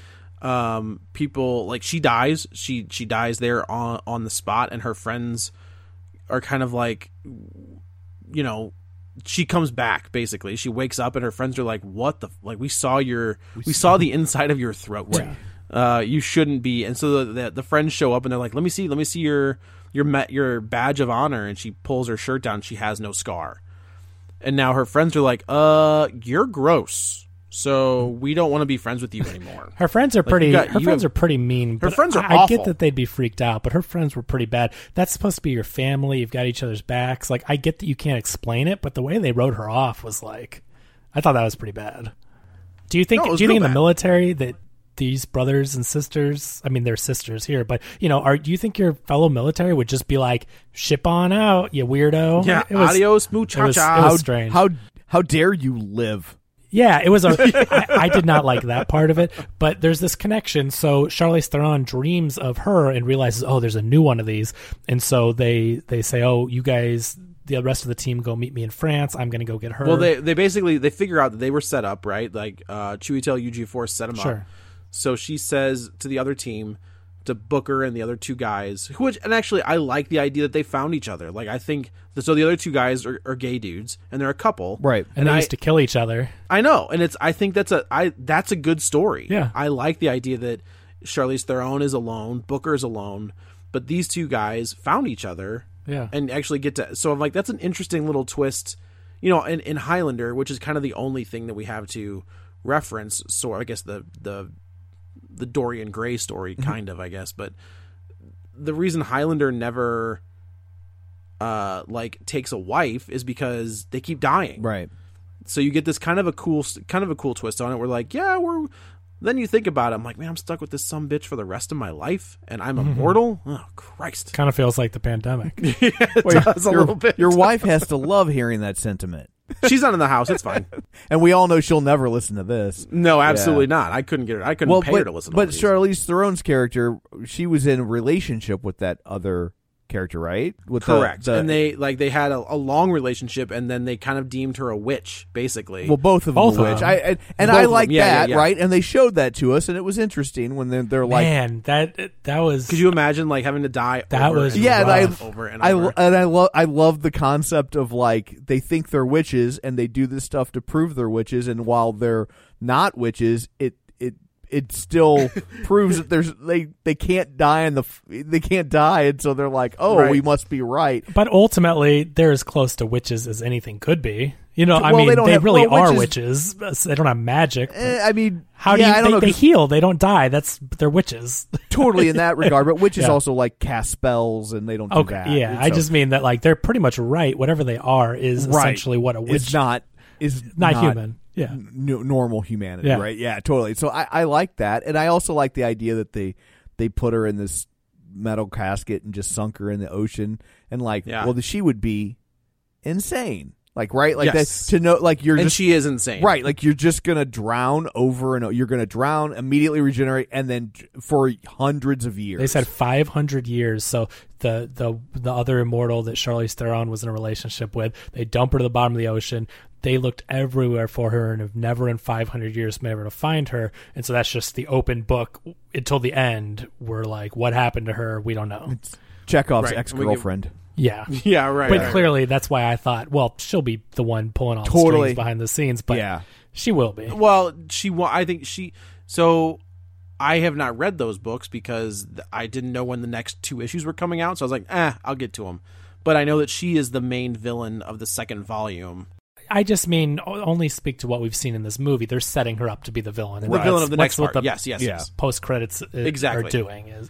People, like, she dies. She dies there on the spot, and her friends are kind of like, you know, she comes back basically. She wakes up and her friends are like, "What the like? We saw the inside of your throat. You shouldn't be." And so the friends show up and they're like, "Let me see your badge of honor." And she pulls her shirt down. She has no scar. And now her friends are like, "You're gross. So we don't want to be friends with you anymore." Her friends are pretty. Her friends are pretty mean. Her friends are I awful. get that they'd be freaked out, but her friends were pretty bad. That's supposed to be your family. You've got each other's backs. Like, I get that you can't explain it, but the way they wrote her off was like, I thought that was pretty bad. Do you think? No, do you think in the military that these brothers and sisters? I mean, they're sisters here, but you know, do you think your fellow military would just be like, "Ship on out, you weirdo"? Yeah, it was, adios, muchacha. It was strange. How dare you live? Yeah, it was. I did not like that part of it, but there's this connection. So Charlize Theron dreams of her and realizes, oh, there's a new one of these, and so they say, oh, you guys, the rest of the team, go meet me in France. I'm going to go get her. Well, they basically figure out that they were set up, right? Like Chiwetel Ejiofor set them up. So she says to the other team to Booker and the other two guys, and actually I like the idea that they found each other. Like, I think so. The other two guys are gay dudes, and they're a couple, right? And they used to kill each other. I know, and I think that's a good story. Yeah, I like the idea that Charlize Theron is alone, Booker is alone, but these two guys found each other. Yeah, and actually get to. So I'm like, that's an interesting little twist, you know. In Highlander, which is kind of the only thing that we have to reference. So I guess the Dorian Gray story, kind of, I guess, but the reason Highlander never takes a wife is because they keep dying, right? So you get this kind of a cool twist on it. We're like, then you think about it, I'm like, man, I'm stuck with this sumbitch for the rest of my life, and I'm immortal. Oh Christ! Kind of feels like the pandemic. It does a little bit. Your wife has to love hearing that sentiment. She's not in the house. It's fine. And we all know she'll never listen to this. No, absolutely not. I couldn't get her. I couldn't pay her to listen to But these. Charlize Theron's character, she was in a relationship with that other character, right? Correct. And they had a long relationship, and then they kind of deemed her a witch, basically. Well, both of them a witch. I like that, right? And they showed that to us, and it was interesting when they're like, man, that was. Could you imagine like having to die? That was over and over. I love the concept of like they think they're witches, and they do this stuff to prove they're witches, and while they're not witches, it still proves that they can't die they can't die, and so they're like, we must be right. But ultimately, they're as close to witches as anything could be. You know, well, they really are witches. They don't have magic. I mean, how do they heal? They don't die. They're witches. Totally in that regard, but witches also like cast spells, and they don't do that. Yeah, I just mean that like they're pretty much right. Whatever they are is essentially what a witch is not human. Yeah, normal humanity, right? Yeah, totally. So I like that, and I also like the idea that they put her in this metal casket and just sunk her in the ocean, and she would be insane, like right, like that to know, like and she is insane, right? Like you're just gonna drown over and you're gonna drown, immediately regenerate, and then for hundreds of years. They said 500 years. So the other immortal that Charlize Theron was in a relationship with, they dump her to the bottom of the ocean. They looked everywhere for her and have never in 500 years been able to find her. And so that's just the open book until the end. We're like, what happened to her? We don't know. It's Chekhov's ex-girlfriend. Yeah. Yeah, right. But clearly that's why I thought, well, she'll be the one pulling all the strings behind the scenes. But she will be. Well, I think so I have not read those books because I didn't know when the next 2 issues were coming out. So I was like, I'll get to them. But I know that she is the main villain of the second volume. I just mean only speak to what we've seen in this movie. They're setting her up to be the villain. And the villain of the next part. What the yes. post credits are doing is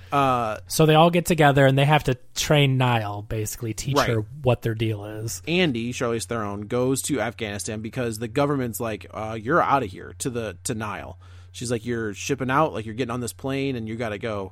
so they all get together and they have to train Nile, basically teach her what their deal is. Andy, Charlize Theron, goes to Afghanistan because the government's like, you're out of here to Nile. She's like, you're shipping out, like you're getting on this plane and you got to go.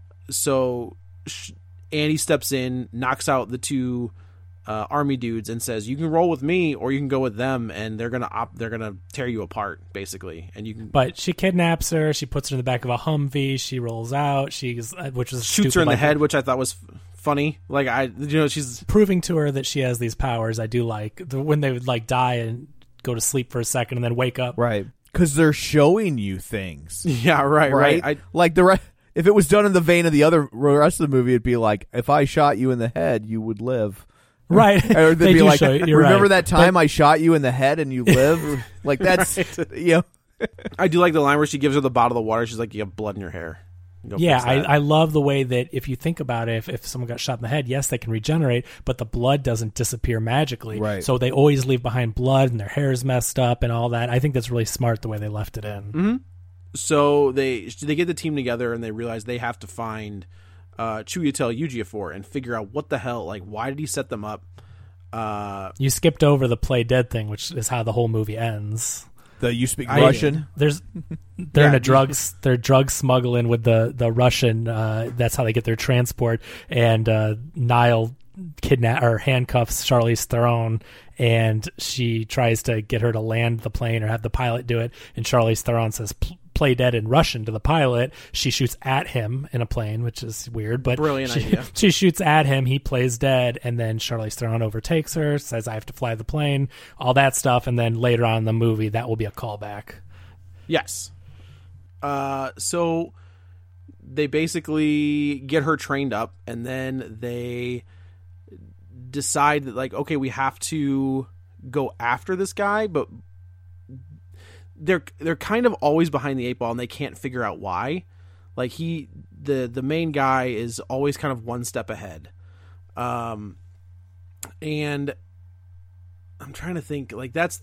So Andy steps in, knocks out the 2 army dudes and says, you can roll with me or you can go with them, and they're gonna tear you apart, basically. And you can. But she kidnaps her. She puts her in the back of a Humvee. She rolls out. Which is shoots her in the head, which I thought was funny. Like she's proving to her that she has these powers. I do like when they would like die and go to sleep for a second and then wake up. Right, because they're showing you things. Yeah, right. if it was done in the vein of the rest of the movie, it'd be like, if I shot you in the head, you would live. Right. Or they'd be like, remember right. that time I shot you in the head and you live? Like, that's, I do like the line where she gives her the bottle of water. She's like, you have blood in your hair. Yeah, I love the way that if you think about it, if someone got shot in the head, yes, they can regenerate, but the blood doesn't disappear magically. Right. So they always leave behind blood and their hair is messed up and all that. I think that's really smart the way they left it in. Mm-hmm. So they get the team together and they realize they have to find Chiwetel Ejiofor and figure out what the hell, like, why did he set them up? You skipped over the play dead thing, which is how the whole movie ends. You speak Russian? They're in they're drug smuggling with the Russian. That's how they get their transport. And Niall handcuffs Charlize Theron, and she tries to get her to land the plane or have the pilot do it. And Charlize Theron says, "Play dead" in Russian to the pilot. She shoots at him in a plane, which is weird, but brilliant idea. She shoots at him, he plays dead, and then Charlize Theron overtakes her, says, "I have to fly the plane," all that stuff, and then later on in the movie, that will be a callback. Yes. So they basically get her trained up, and then they decide that, like, okay, we have to go after this guy, but they're kind of always behind the eight ball and they can't figure out why. Like, the main guy is always kind of one step ahead. And I'm trying to think, like, there's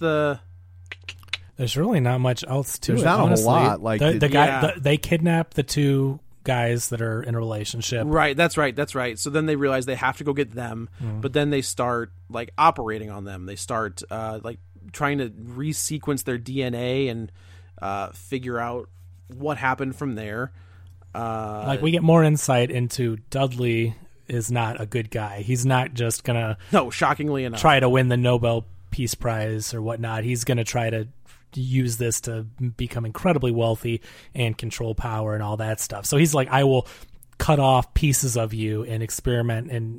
really not much else to it. There's not honestly. a whole lot. Like the guy, they kidnap the two guys that are in a relationship. Right, that's right. So then they realize they have to go get them, but then they start, like, operating on them. They start like trying to resequence their DNA and figure out what happened from there. Like, we get more insight into Dudley is not a good guy. He's not just gonna shockingly enough, try to win the Nobel Peace Prize or whatnot. He's gonna try to use this to become incredibly wealthy and control power and all that stuff. So he's like, I will cut off pieces of you and experiment and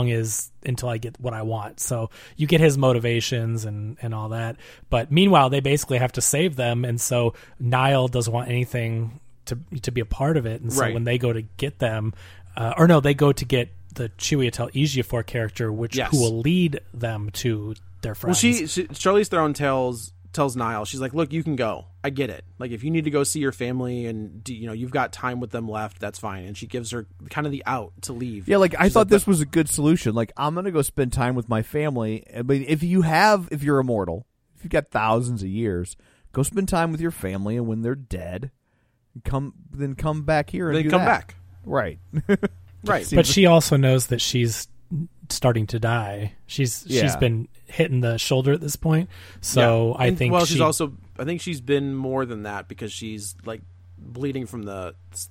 until I get what I want. So you get his motivations and all that. But meanwhile, they basically have to save them. And so Niall doesn't want anything to be a part of it. And so when they go to get them, they go to get the Chiwetel Ejiofor character, who will lead them to their friends. Well, Charlize Theron tells Niall, she's like, look, you can go. I get it. Like, if you need to go see your family and you've got time with them left, that's fine. And she gives her kind of the out to leave. Yeah, like, I thought this was a good solution. Like, I'm going to go spend time with my family. I mean, if you're immortal, if you've got thousands of years, go spend time with your family, and when they're dead, come back here and come back. Right. Right. But she also knows that she's starting to die. She's been hitting the shoulder at this point. So I think I think she's been more than that, because she's, like, bleeding from the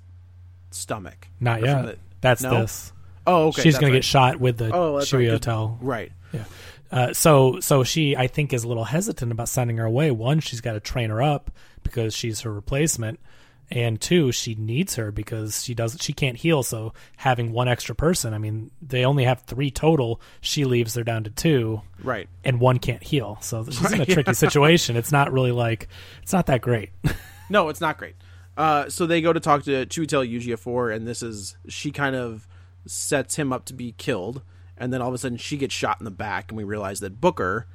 stomach. Not yet. This. Oh, okay. She's going to get shot with the Chiwetel. Right. Yeah. So she, I think, is a little hesitant about sending her away. One, she's got to train her up because she's her replacement. And two, she needs her because she can't heal. So having one extra person, I mean, they only have 3 total. She leaves, they're down to 2. Right. And one can't heal. So she's in a tricky situation. It's not really it's not that great. No, it's not great. So they go to talk to Chiwetel Ejiofor, and she kind of sets him up to be killed. And then all of a sudden she gets shot in the back, and we realize that Booker,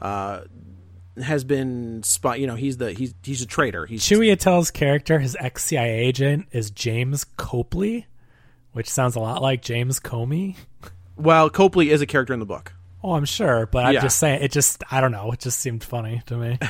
has been he's a traitor. Chiwetel's character, his ex-CIA agent, is James Copley, which sounds a lot like James Comey. Well, Copley is a character in the book. Oh, I'm sure, but I'm just saying, I don't know, it just seemed funny to me.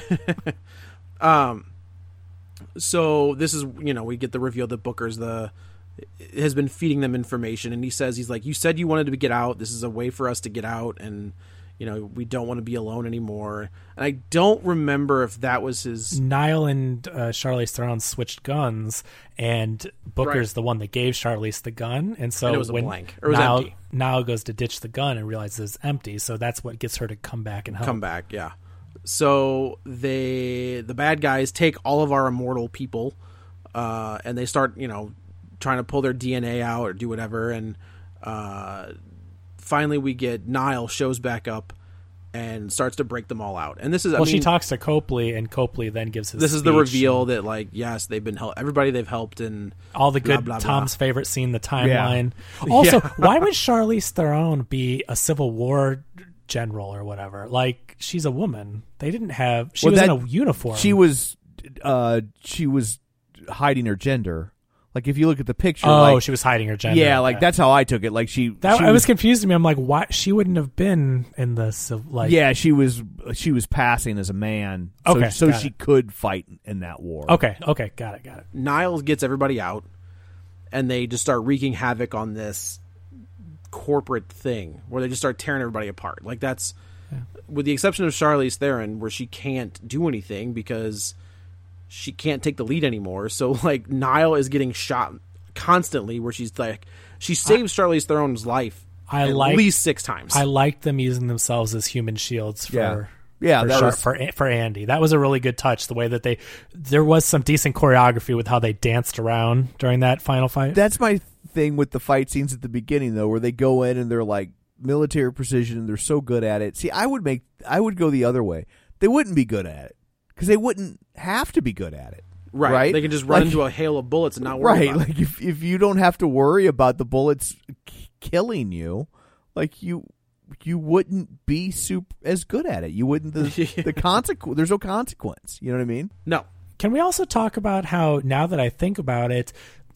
So this is, we get the reveal that Booker's has been feeding them information, and he's like, you said you wanted to get out. This is a way for us to get out, and we don't want to be alone anymore. And I don't remember if that was his... Niall and Charlize Theron switched guns, and Booker's the one that gave Charlize the gun. And so it was when a blank. It was empty. Niall goes to ditch the gun and realizes it's empty, so that's what gets her to come back and help. Come back, yeah. So the bad guys take all of our immortal people, and they start, trying to pull their DNA out or do whatever, and... finally we get Niall shows back up, and starts to break them all out. And this is, she talks to Copley, and Copley then gives his This is the speech, reveal that, like, yes, they've been everybody they've helped, and all the good blah, blah, Tom's blah. favorite scene, the timeline. Also, why would Charlize Theron be a Civil War general or whatever? Like, she's a woman. They didn't have. She was in a uniform. She was hiding her gender. Like, if you look at the picture, she was hiding her gender. Yeah, like that's how I took it. Like I was confused to me. I'm like, why she wouldn't have been in the like? Yeah, she was passing as a man. So she could fight in that war. Okay, got it. Niles gets everybody out, and they just start wreaking havoc on this corporate thing where they just start tearing everybody apart. Like, that's with the exception of Charlize Theron, where she can't do anything because she can't take the lead anymore. So, like, Nile is getting shot constantly, where she's like, she saves Charlize Theron's life at least 6 times. I liked them using themselves as human shields for for Andy. That was a really good touch. The way that there was some decent choreography with how they danced around during that final fight. That's my thing with the fight scenes at the beginning, though, where they go in and they're like military precision and they're so good at it. See, I would go the other way. They wouldn't be good at it because they wouldn't have to be good at it. Right? They can just run into a hail of bullets and not worry about it. Like, if you don't have to worry about the bullets killing you, like, you wouldn't be as good at it. You wouldn't. The consequence. There's no consequence. You know what I mean? No. Can we also talk about how, now that I think about it,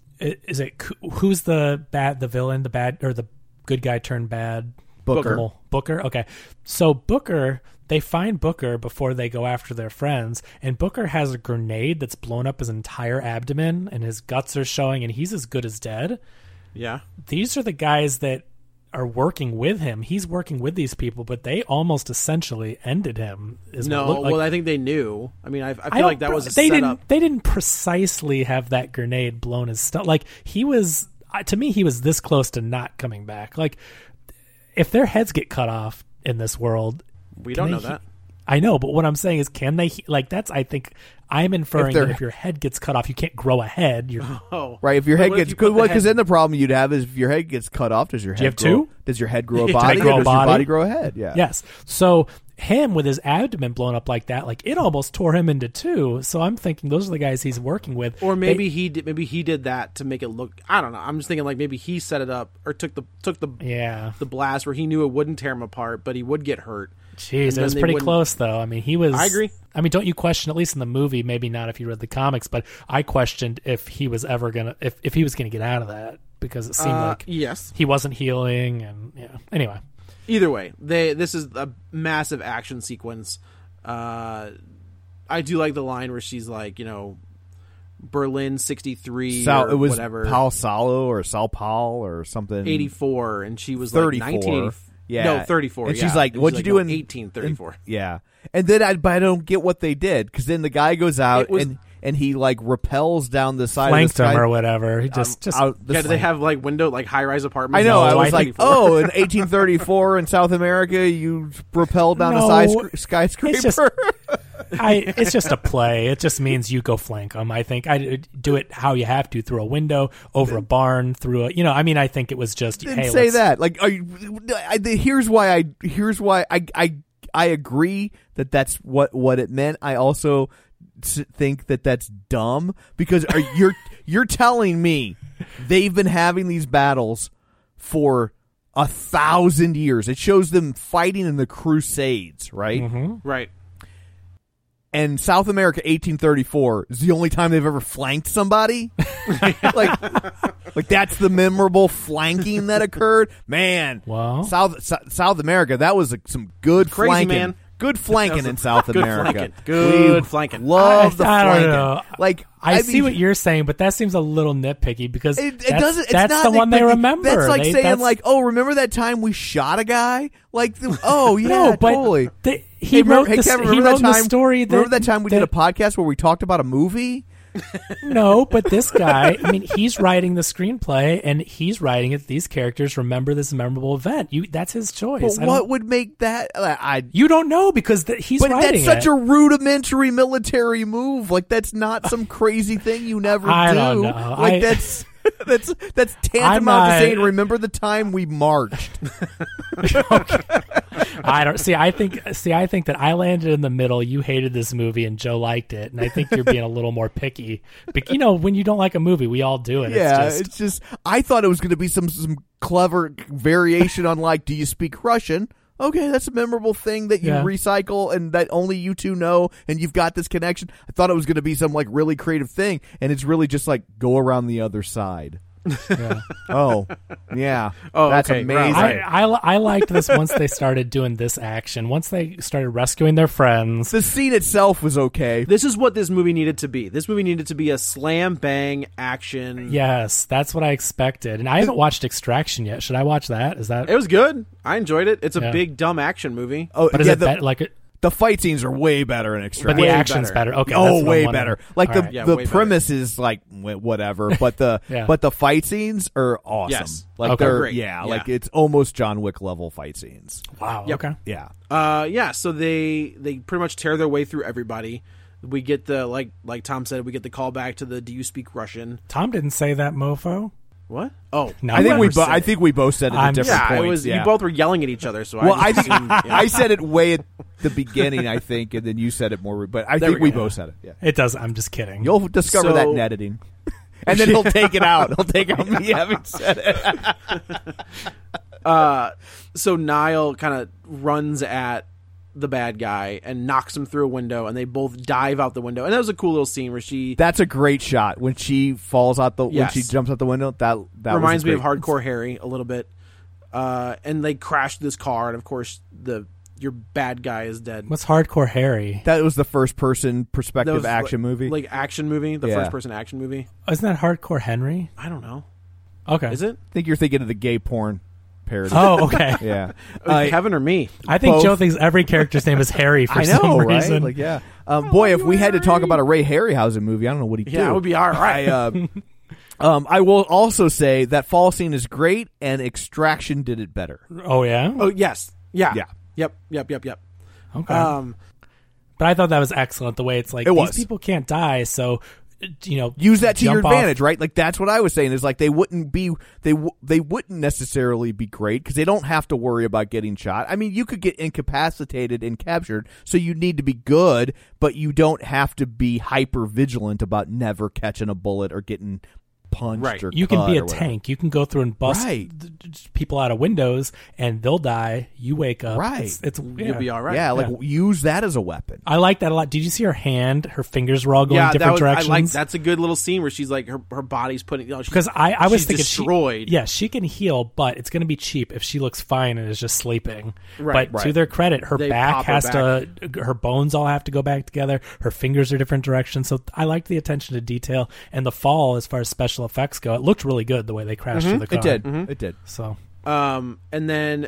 who's the villain, the bad or the good guy turned bad? Booker. Okay. So Booker, they find Booker before they go after their friends, and Booker has a grenade that's blown up his entire abdomen, and his guts are showing, and he's as good as dead. Yeah. These are the guys that are working with him. He's working with these people, but they almost essentially ended him. Well, I think they knew. I mean, I feel like that was a setup. They didn't precisely have that grenade blown his stuff. Like, he was, to me, he was this close to not coming back. Like, if their heads get cut off in this world, we don't know that. I know, but what I'm saying is, can they, like, that's, I think, I'm inferring that if your head gets cut off, you can't grow a head. Right, if your head gets, because then the problem you'd have is if your head gets cut off, does your head grow? Does your head grow a body? Or does your body grow a head? Yeah. Yes. So him with his abdomen blown up like that, like, it almost tore him into two. So I'm thinking those are the guys he's working with. Or maybe he did that to make it look, I don't know. I'm just thinking, like, maybe he set it up or took the blast where he knew it wouldn't tear him apart, but he would get hurt. Jeez, it was pretty close, though. I mean, he was... I agree. I mean, don't you question, at least in the movie, maybe not if you read the comics, but I questioned if he was ever going to... If he was going to get out of that, because it seemed like he wasn't healing, and, Anyway. Either way, this is a massive action sequence. I do like the line where she's like, Berlin 63 it was whatever. Paul Salo or Sao Paul or something. 84, and she was 34. like 1984. Yeah. No, 34. And she's like, what'd you do in 1834? Yeah. And then but I don't get what they did, because then the guy goes out and he, like, rappels down the side flanked of the sky. Him or whatever. He just do they have, like, high-rise apartments? I know. I was like, in 1834 in South America, you rappel down a skyscraper? It's just a play. It just means you go flank them. I think I do it how you have to, through a window, over a barn, through a, I think it was just, hey, say that. Like, here's why I agree that that's what it meant. I also think that that's dumb, because you're telling me they've been having these battles for 1,000 years. It shows them fighting in the Crusades, right? Mm-hmm. Right. And South America, 1834, is the only time they've ever flanked somebody. like that's the memorable flanking that occurred. Man, wow. South America, that was some good crazy flanking. Man. Good flanking in South America. Good flanking. Love the flanking. I don't know. Like, I see what you're saying, but that seems a little nitpicky, because that's the one they remember. That's like saying, remember that time we shot a guy? Like, no, totally. He wrote the story. Remember that time we did a podcast where we talked about a movie? No, but this guy, he's writing the screenplay, and he's writing it. These characters remember this memorable event. That's his choice. But what would make that? You don't know, because he's writing it. But that's such a rudimentary military move. Like, that's not some crazy thing you never do. I don't know. Like, that's tantamount to saying, remember the time we marched. I don't see. I think that I landed in the middle. You hated this movie, and Joe liked it, and I think you're being a little more picky. But when you don't like a movie, we all do it. Yeah, it's just I thought it was going to be some clever variation on like, do you speak Russian? Okay, that's a memorable thing that you recycle and that only you two know, and you've got this connection. I thought it was going to be some like really creative thing, and it's really just like go around the other side. Yeah. Oh, yeah. Oh, that's okay. amazing. I liked this once they started doing this action. Once they started rescuing their friends. The scene itself was okay. This is what this movie needed to be. This movie needed to be a slam bang action. Yes, that's what I expected. And I haven't watched Extraction yet. Should I watch that? Is that? It was good. I enjoyed it. It's a big dumb action movie. Oh, but is it the fight scenes are way better in Extraction. But the action's better. Okay. Oh, that's way better. Like the premise better. is like whatever, but the fight scenes are awesome. Yes. Like okay, they're great. like it's almost John Wick level fight scenes. Wow. Yep. Okay. Yeah. So they pretty much tear their way through everybody. We get the like Tom said, we get the call back to the "Do you speak Russian?" Tom didn't say that, mofo. What? Oh, no, I think we both said it at different points. You both were yelling at each other. So I assumed, I said it way at the beginning, I think, and then you said it more. But I think we both said it. Yeah. It does. I'm just kidding. You'll discover that in editing, and then he'll take it out. He'll take out me having said it. So Niall kind of runs at the bad guy and knocks him through a window, and they both dive out the window. And that was a cool little scene where that's a great shot when she falls out when she jumps out the window. That reminds me of Hardcore Harry a little bit. And they crash this car, and of course your bad guy is dead. What's Hardcore Harry? That was the first person perspective action movie. Like action movie, the first person action movie. Isn't that Hardcore Henry? I don't know. Okay. Is it? I think you're thinking of the gay porn parody. Oh, okay. Yeah. Kevin or me? I think Joe thinks every character's name is Harry for some reason. Like, yeah. Boy, if we had to talk about a Ray Harryhausen movie, I don't know what he'd do. Yeah, it would be all right. I will also say that fall scene is great, and Extraction did it better. Oh, yeah? Oh, yes. Yeah. Yeah. Yep. Okay. But I thought that was excellent, the way it's like, these people can't die, so... use that to your advantage, right? Like that's what I was saying is like they wouldn't necessarily be great because they don't have to worry about getting shot. I mean, you could get incapacitated and captured, so you need to be good, but you don't have to be hyper vigilant about never catching a bullet or getting punched. Right. Or you can be a whatever. tank. You can go through and bust people out of windows, and they'll die. You wake up. Right. You'll be all right. Yeah, use that as a weapon. I like that a lot. Did you see her hand? Her fingers were all going different directions. That's a good little scene where she's like her body's putting. Because I was thinking destroyed. She can heal, but it's going to be cheap if she looks fine and is just sleeping. Right. But to their credit, her back has to. Her bones all have to go back together. Her fingers are different directions. So I liked the attention to detail and the fall as far as special effects go. It looked really good the way they crashed through the car. It did. Mm-hmm. It did. So. And then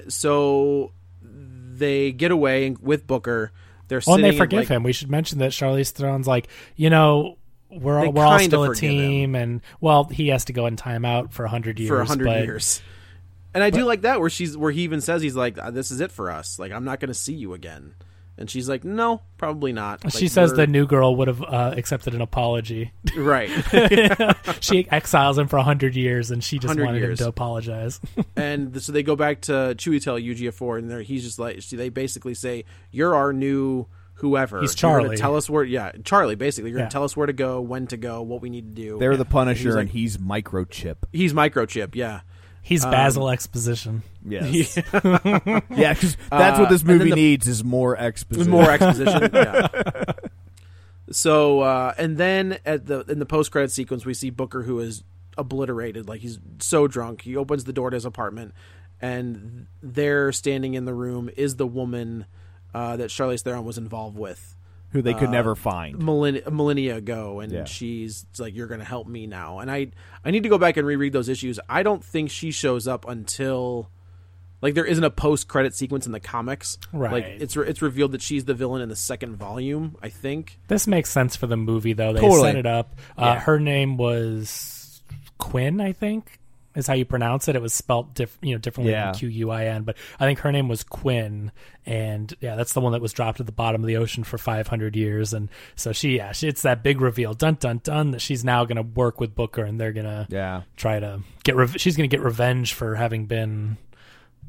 they get away with Booker. They're and they forgive him. We should mention that Charlize Theron's like, we're all still a team, and he has to go in timeout for 100 years. For 100 years. And I do like that where he even says he's like, this is it for us. Like, I'm not going to see you again. And she's like, no, probably not. Like, she says the new girl would have accepted an apology. Right. She exiles him for 100 years, and she just wanted him to apologize. And so they go back to Chiwetel Ejiofor, and he's just like, they basically say, you're our new whoever. He's Charlie. You're gonna tell us where, Charlie, basically. You're going to tell us where to go, when to go, what we need to do. They're the Punisher, and he's Microchip. He's Microchip, yeah. He's Basil Exposition. Yes. Yeah, because that's what this movie needs is more exposition. More exposition, yeah. So, and then in the post-credit sequence, we see Booker, who is obliterated. Like, he's so drunk. He opens the door to his apartment, and there, standing in the room, is the woman that Charlize Theron was involved with. Who they could never find. Millennia ago, and she's like, you're going to help me now. And I need to go back and reread those issues. I don't think she shows up until... Like, there isn't a post-credit sequence in the comics. Right. Like, it's revealed that she's the villain in the second volume, I think. This makes sense for the movie, though. They set it up. Her name was Quinn, I think, is how you pronounce it. It was spelled differently than Quin, but I think her name was Quinn, and that's the one that was dropped at the bottom of the ocean for 500 years. And so it's that big reveal, dun dun dun, that she's now going to work with Booker, and they're going to try to she's going to get revenge for having been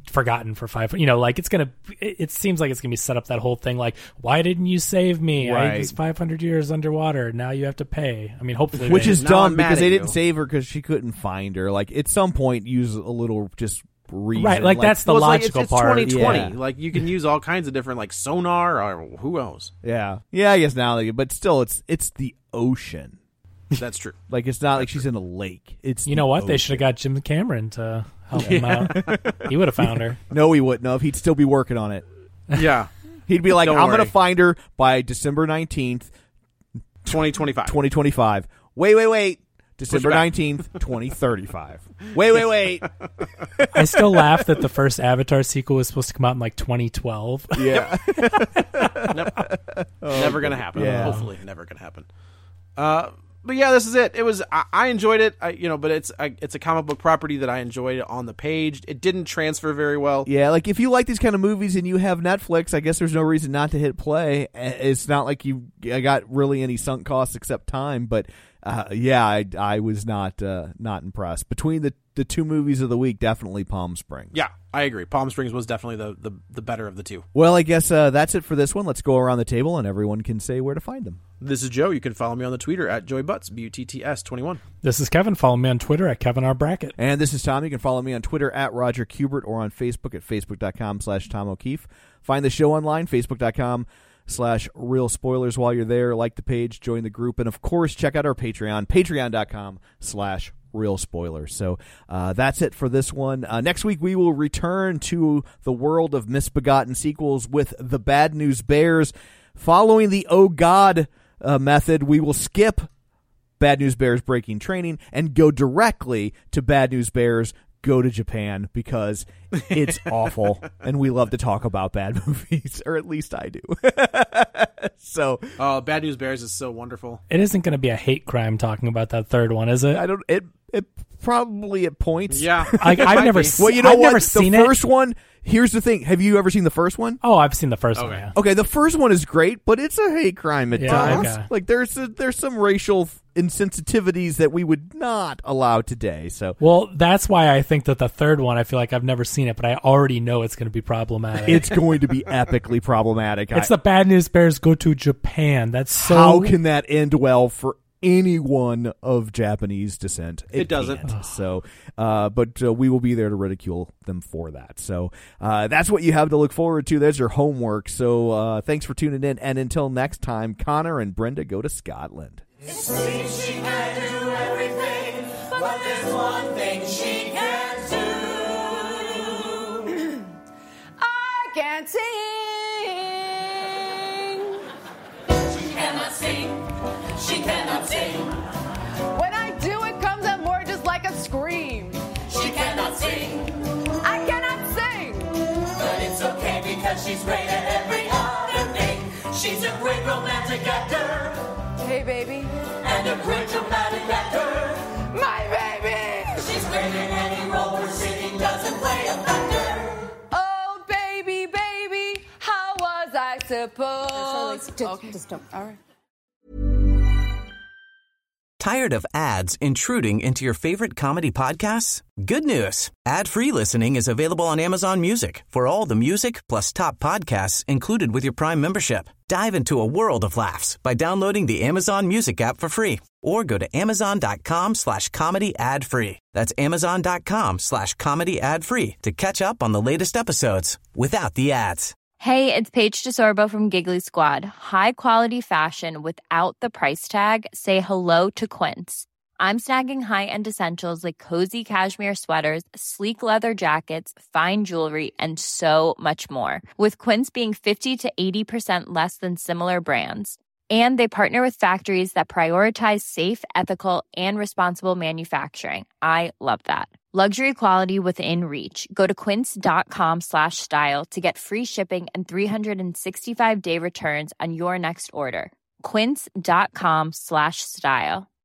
forgotten for 500. Like it seems like it's gonna be set up that whole thing. Like, why didn't you save me? Right. I was 500 years underwater. Now you have to pay. I mean, hopefully, which is dumb because they didn't you. save her because she couldn't find her. Like at some point, use a little just reason. Right, like that's the logical it's part. 2020. Yeah. Like you can use all kinds of different like sonar or who knows. Yeah, I guess now, but still, it's the ocean. That's true. Like it's not like she's in a lake. It's You know what? They ocean. should have got Jim Cameron to help him out. He would have found her. No, he wouldn't have. He'd still be working on it. Yeah. He'd be like, Don't I'm going to worry. find her by December 19th, 2025. 2025. Wait. December back. 19th, 2035. Wait. I still laugh that the first Avatar sequel was supposed to come out in like 2012. Yeah. Never gonna happen. Yeah. Hopefully, never gonna happen. But yeah, this is it. It was. I enjoyed it. But it's a comic book property that I enjoyed on the page. It didn't transfer very well. Yeah, like if you like these kind of movies and you have Netflix, I guess there's no reason not to hit play. It's not like you got really any sunk costs except time, but I was not impressed. Between the two movies of the week, definitely Palm Springs. Yeah, I agree. Palm Springs was definitely the better of the two. Well, I guess that's it for this one. Let's go around the table and everyone can say where to find them. This is Joe. You can follow me on the Twitter at JoyButts, BUTTS21. This is Kevin. Follow me on Twitter at Kevin R. Brackett. And this is Tom. You can follow me on Twitter at Roger Kubert or on Facebook at Facebook.com/Tom O'Keefe. Find the show online, Facebook.com/Real Spoilers. While you're there, like the page, join the group, and of course, check out our Patreon, Patreon.com/Real Spoilers. So that's it for this one. Next week, we will return to the world of misbegotten sequels with The Bad News Bears. Following the Oh God method, we will skip Bad News Bears Breaking Training and go directly to Bad News Bears Go to Japan, because it's awful and we love to talk about bad movies, or at least I do. So Bad News Bears is so wonderful. It isn't going to be a hate crime talking about that third one, is it? it probably at points. Yeah. I've never Well, you know I've what? never seen the it. first one, here's the thing. Have you ever seen the first one? Oh, I've seen the first one, yeah. Okay, the first one is great, but it's a hate crime at Yeah, times. okay. Like there's some racial insensitivities that we would not allow today. So Well, that's why I think that the third one, I feel like I've never seen it, but I already know it's going to be problematic. it's going to be epically problematic. It's the Bad News Bears Go to Japan. That's so... How can that end well for anyone of Japanese descent? It doesn't. can't. So, but we will be there to ridicule them for that. So that's what you have to look forward to. There's your homework. So thanks for tuning in. And until next time, Connor and Brenda go to Scotland. It seems she can do everything, but there's one thing she can't do. I can't sing. She cannot sing. She cannot sing. When I do, it comes out more just like a scream. She cannot sing. I cannot sing. But it's okay because she's great at every other thing. She's a great romantic actor. Hey, baby. And a great dramatic actor. My baby. She's great in any role where singing doesn't play a factor. Oh, baby, baby, how was I supposed? Just don't. All right. Tired of ads intruding into your favorite comedy podcasts? Good news. Ad-free listening is available on Amazon Music for all the music plus top podcasts included with your Prime membership. Dive into a world of laughs by downloading the Amazon Music app for free or go to amazon.com/comedy ad-free. That's amazon.com/comedy ad-free to catch up on the latest episodes without the ads. Hey, it's Paige DeSorbo from Giggly Squad. High quality fashion without the price tag. Say hello to Quince. I'm snagging high-end essentials like cozy cashmere sweaters, sleek leather jackets, fine jewelry, and so much more. With Quince being 50 to 80% less than similar brands. And they partner with factories that prioritize safe, ethical, and responsible manufacturing. I love that. Luxury quality within reach. Go to quince.com/style to get free shipping and 365-day returns on your next order. Quince.com/style.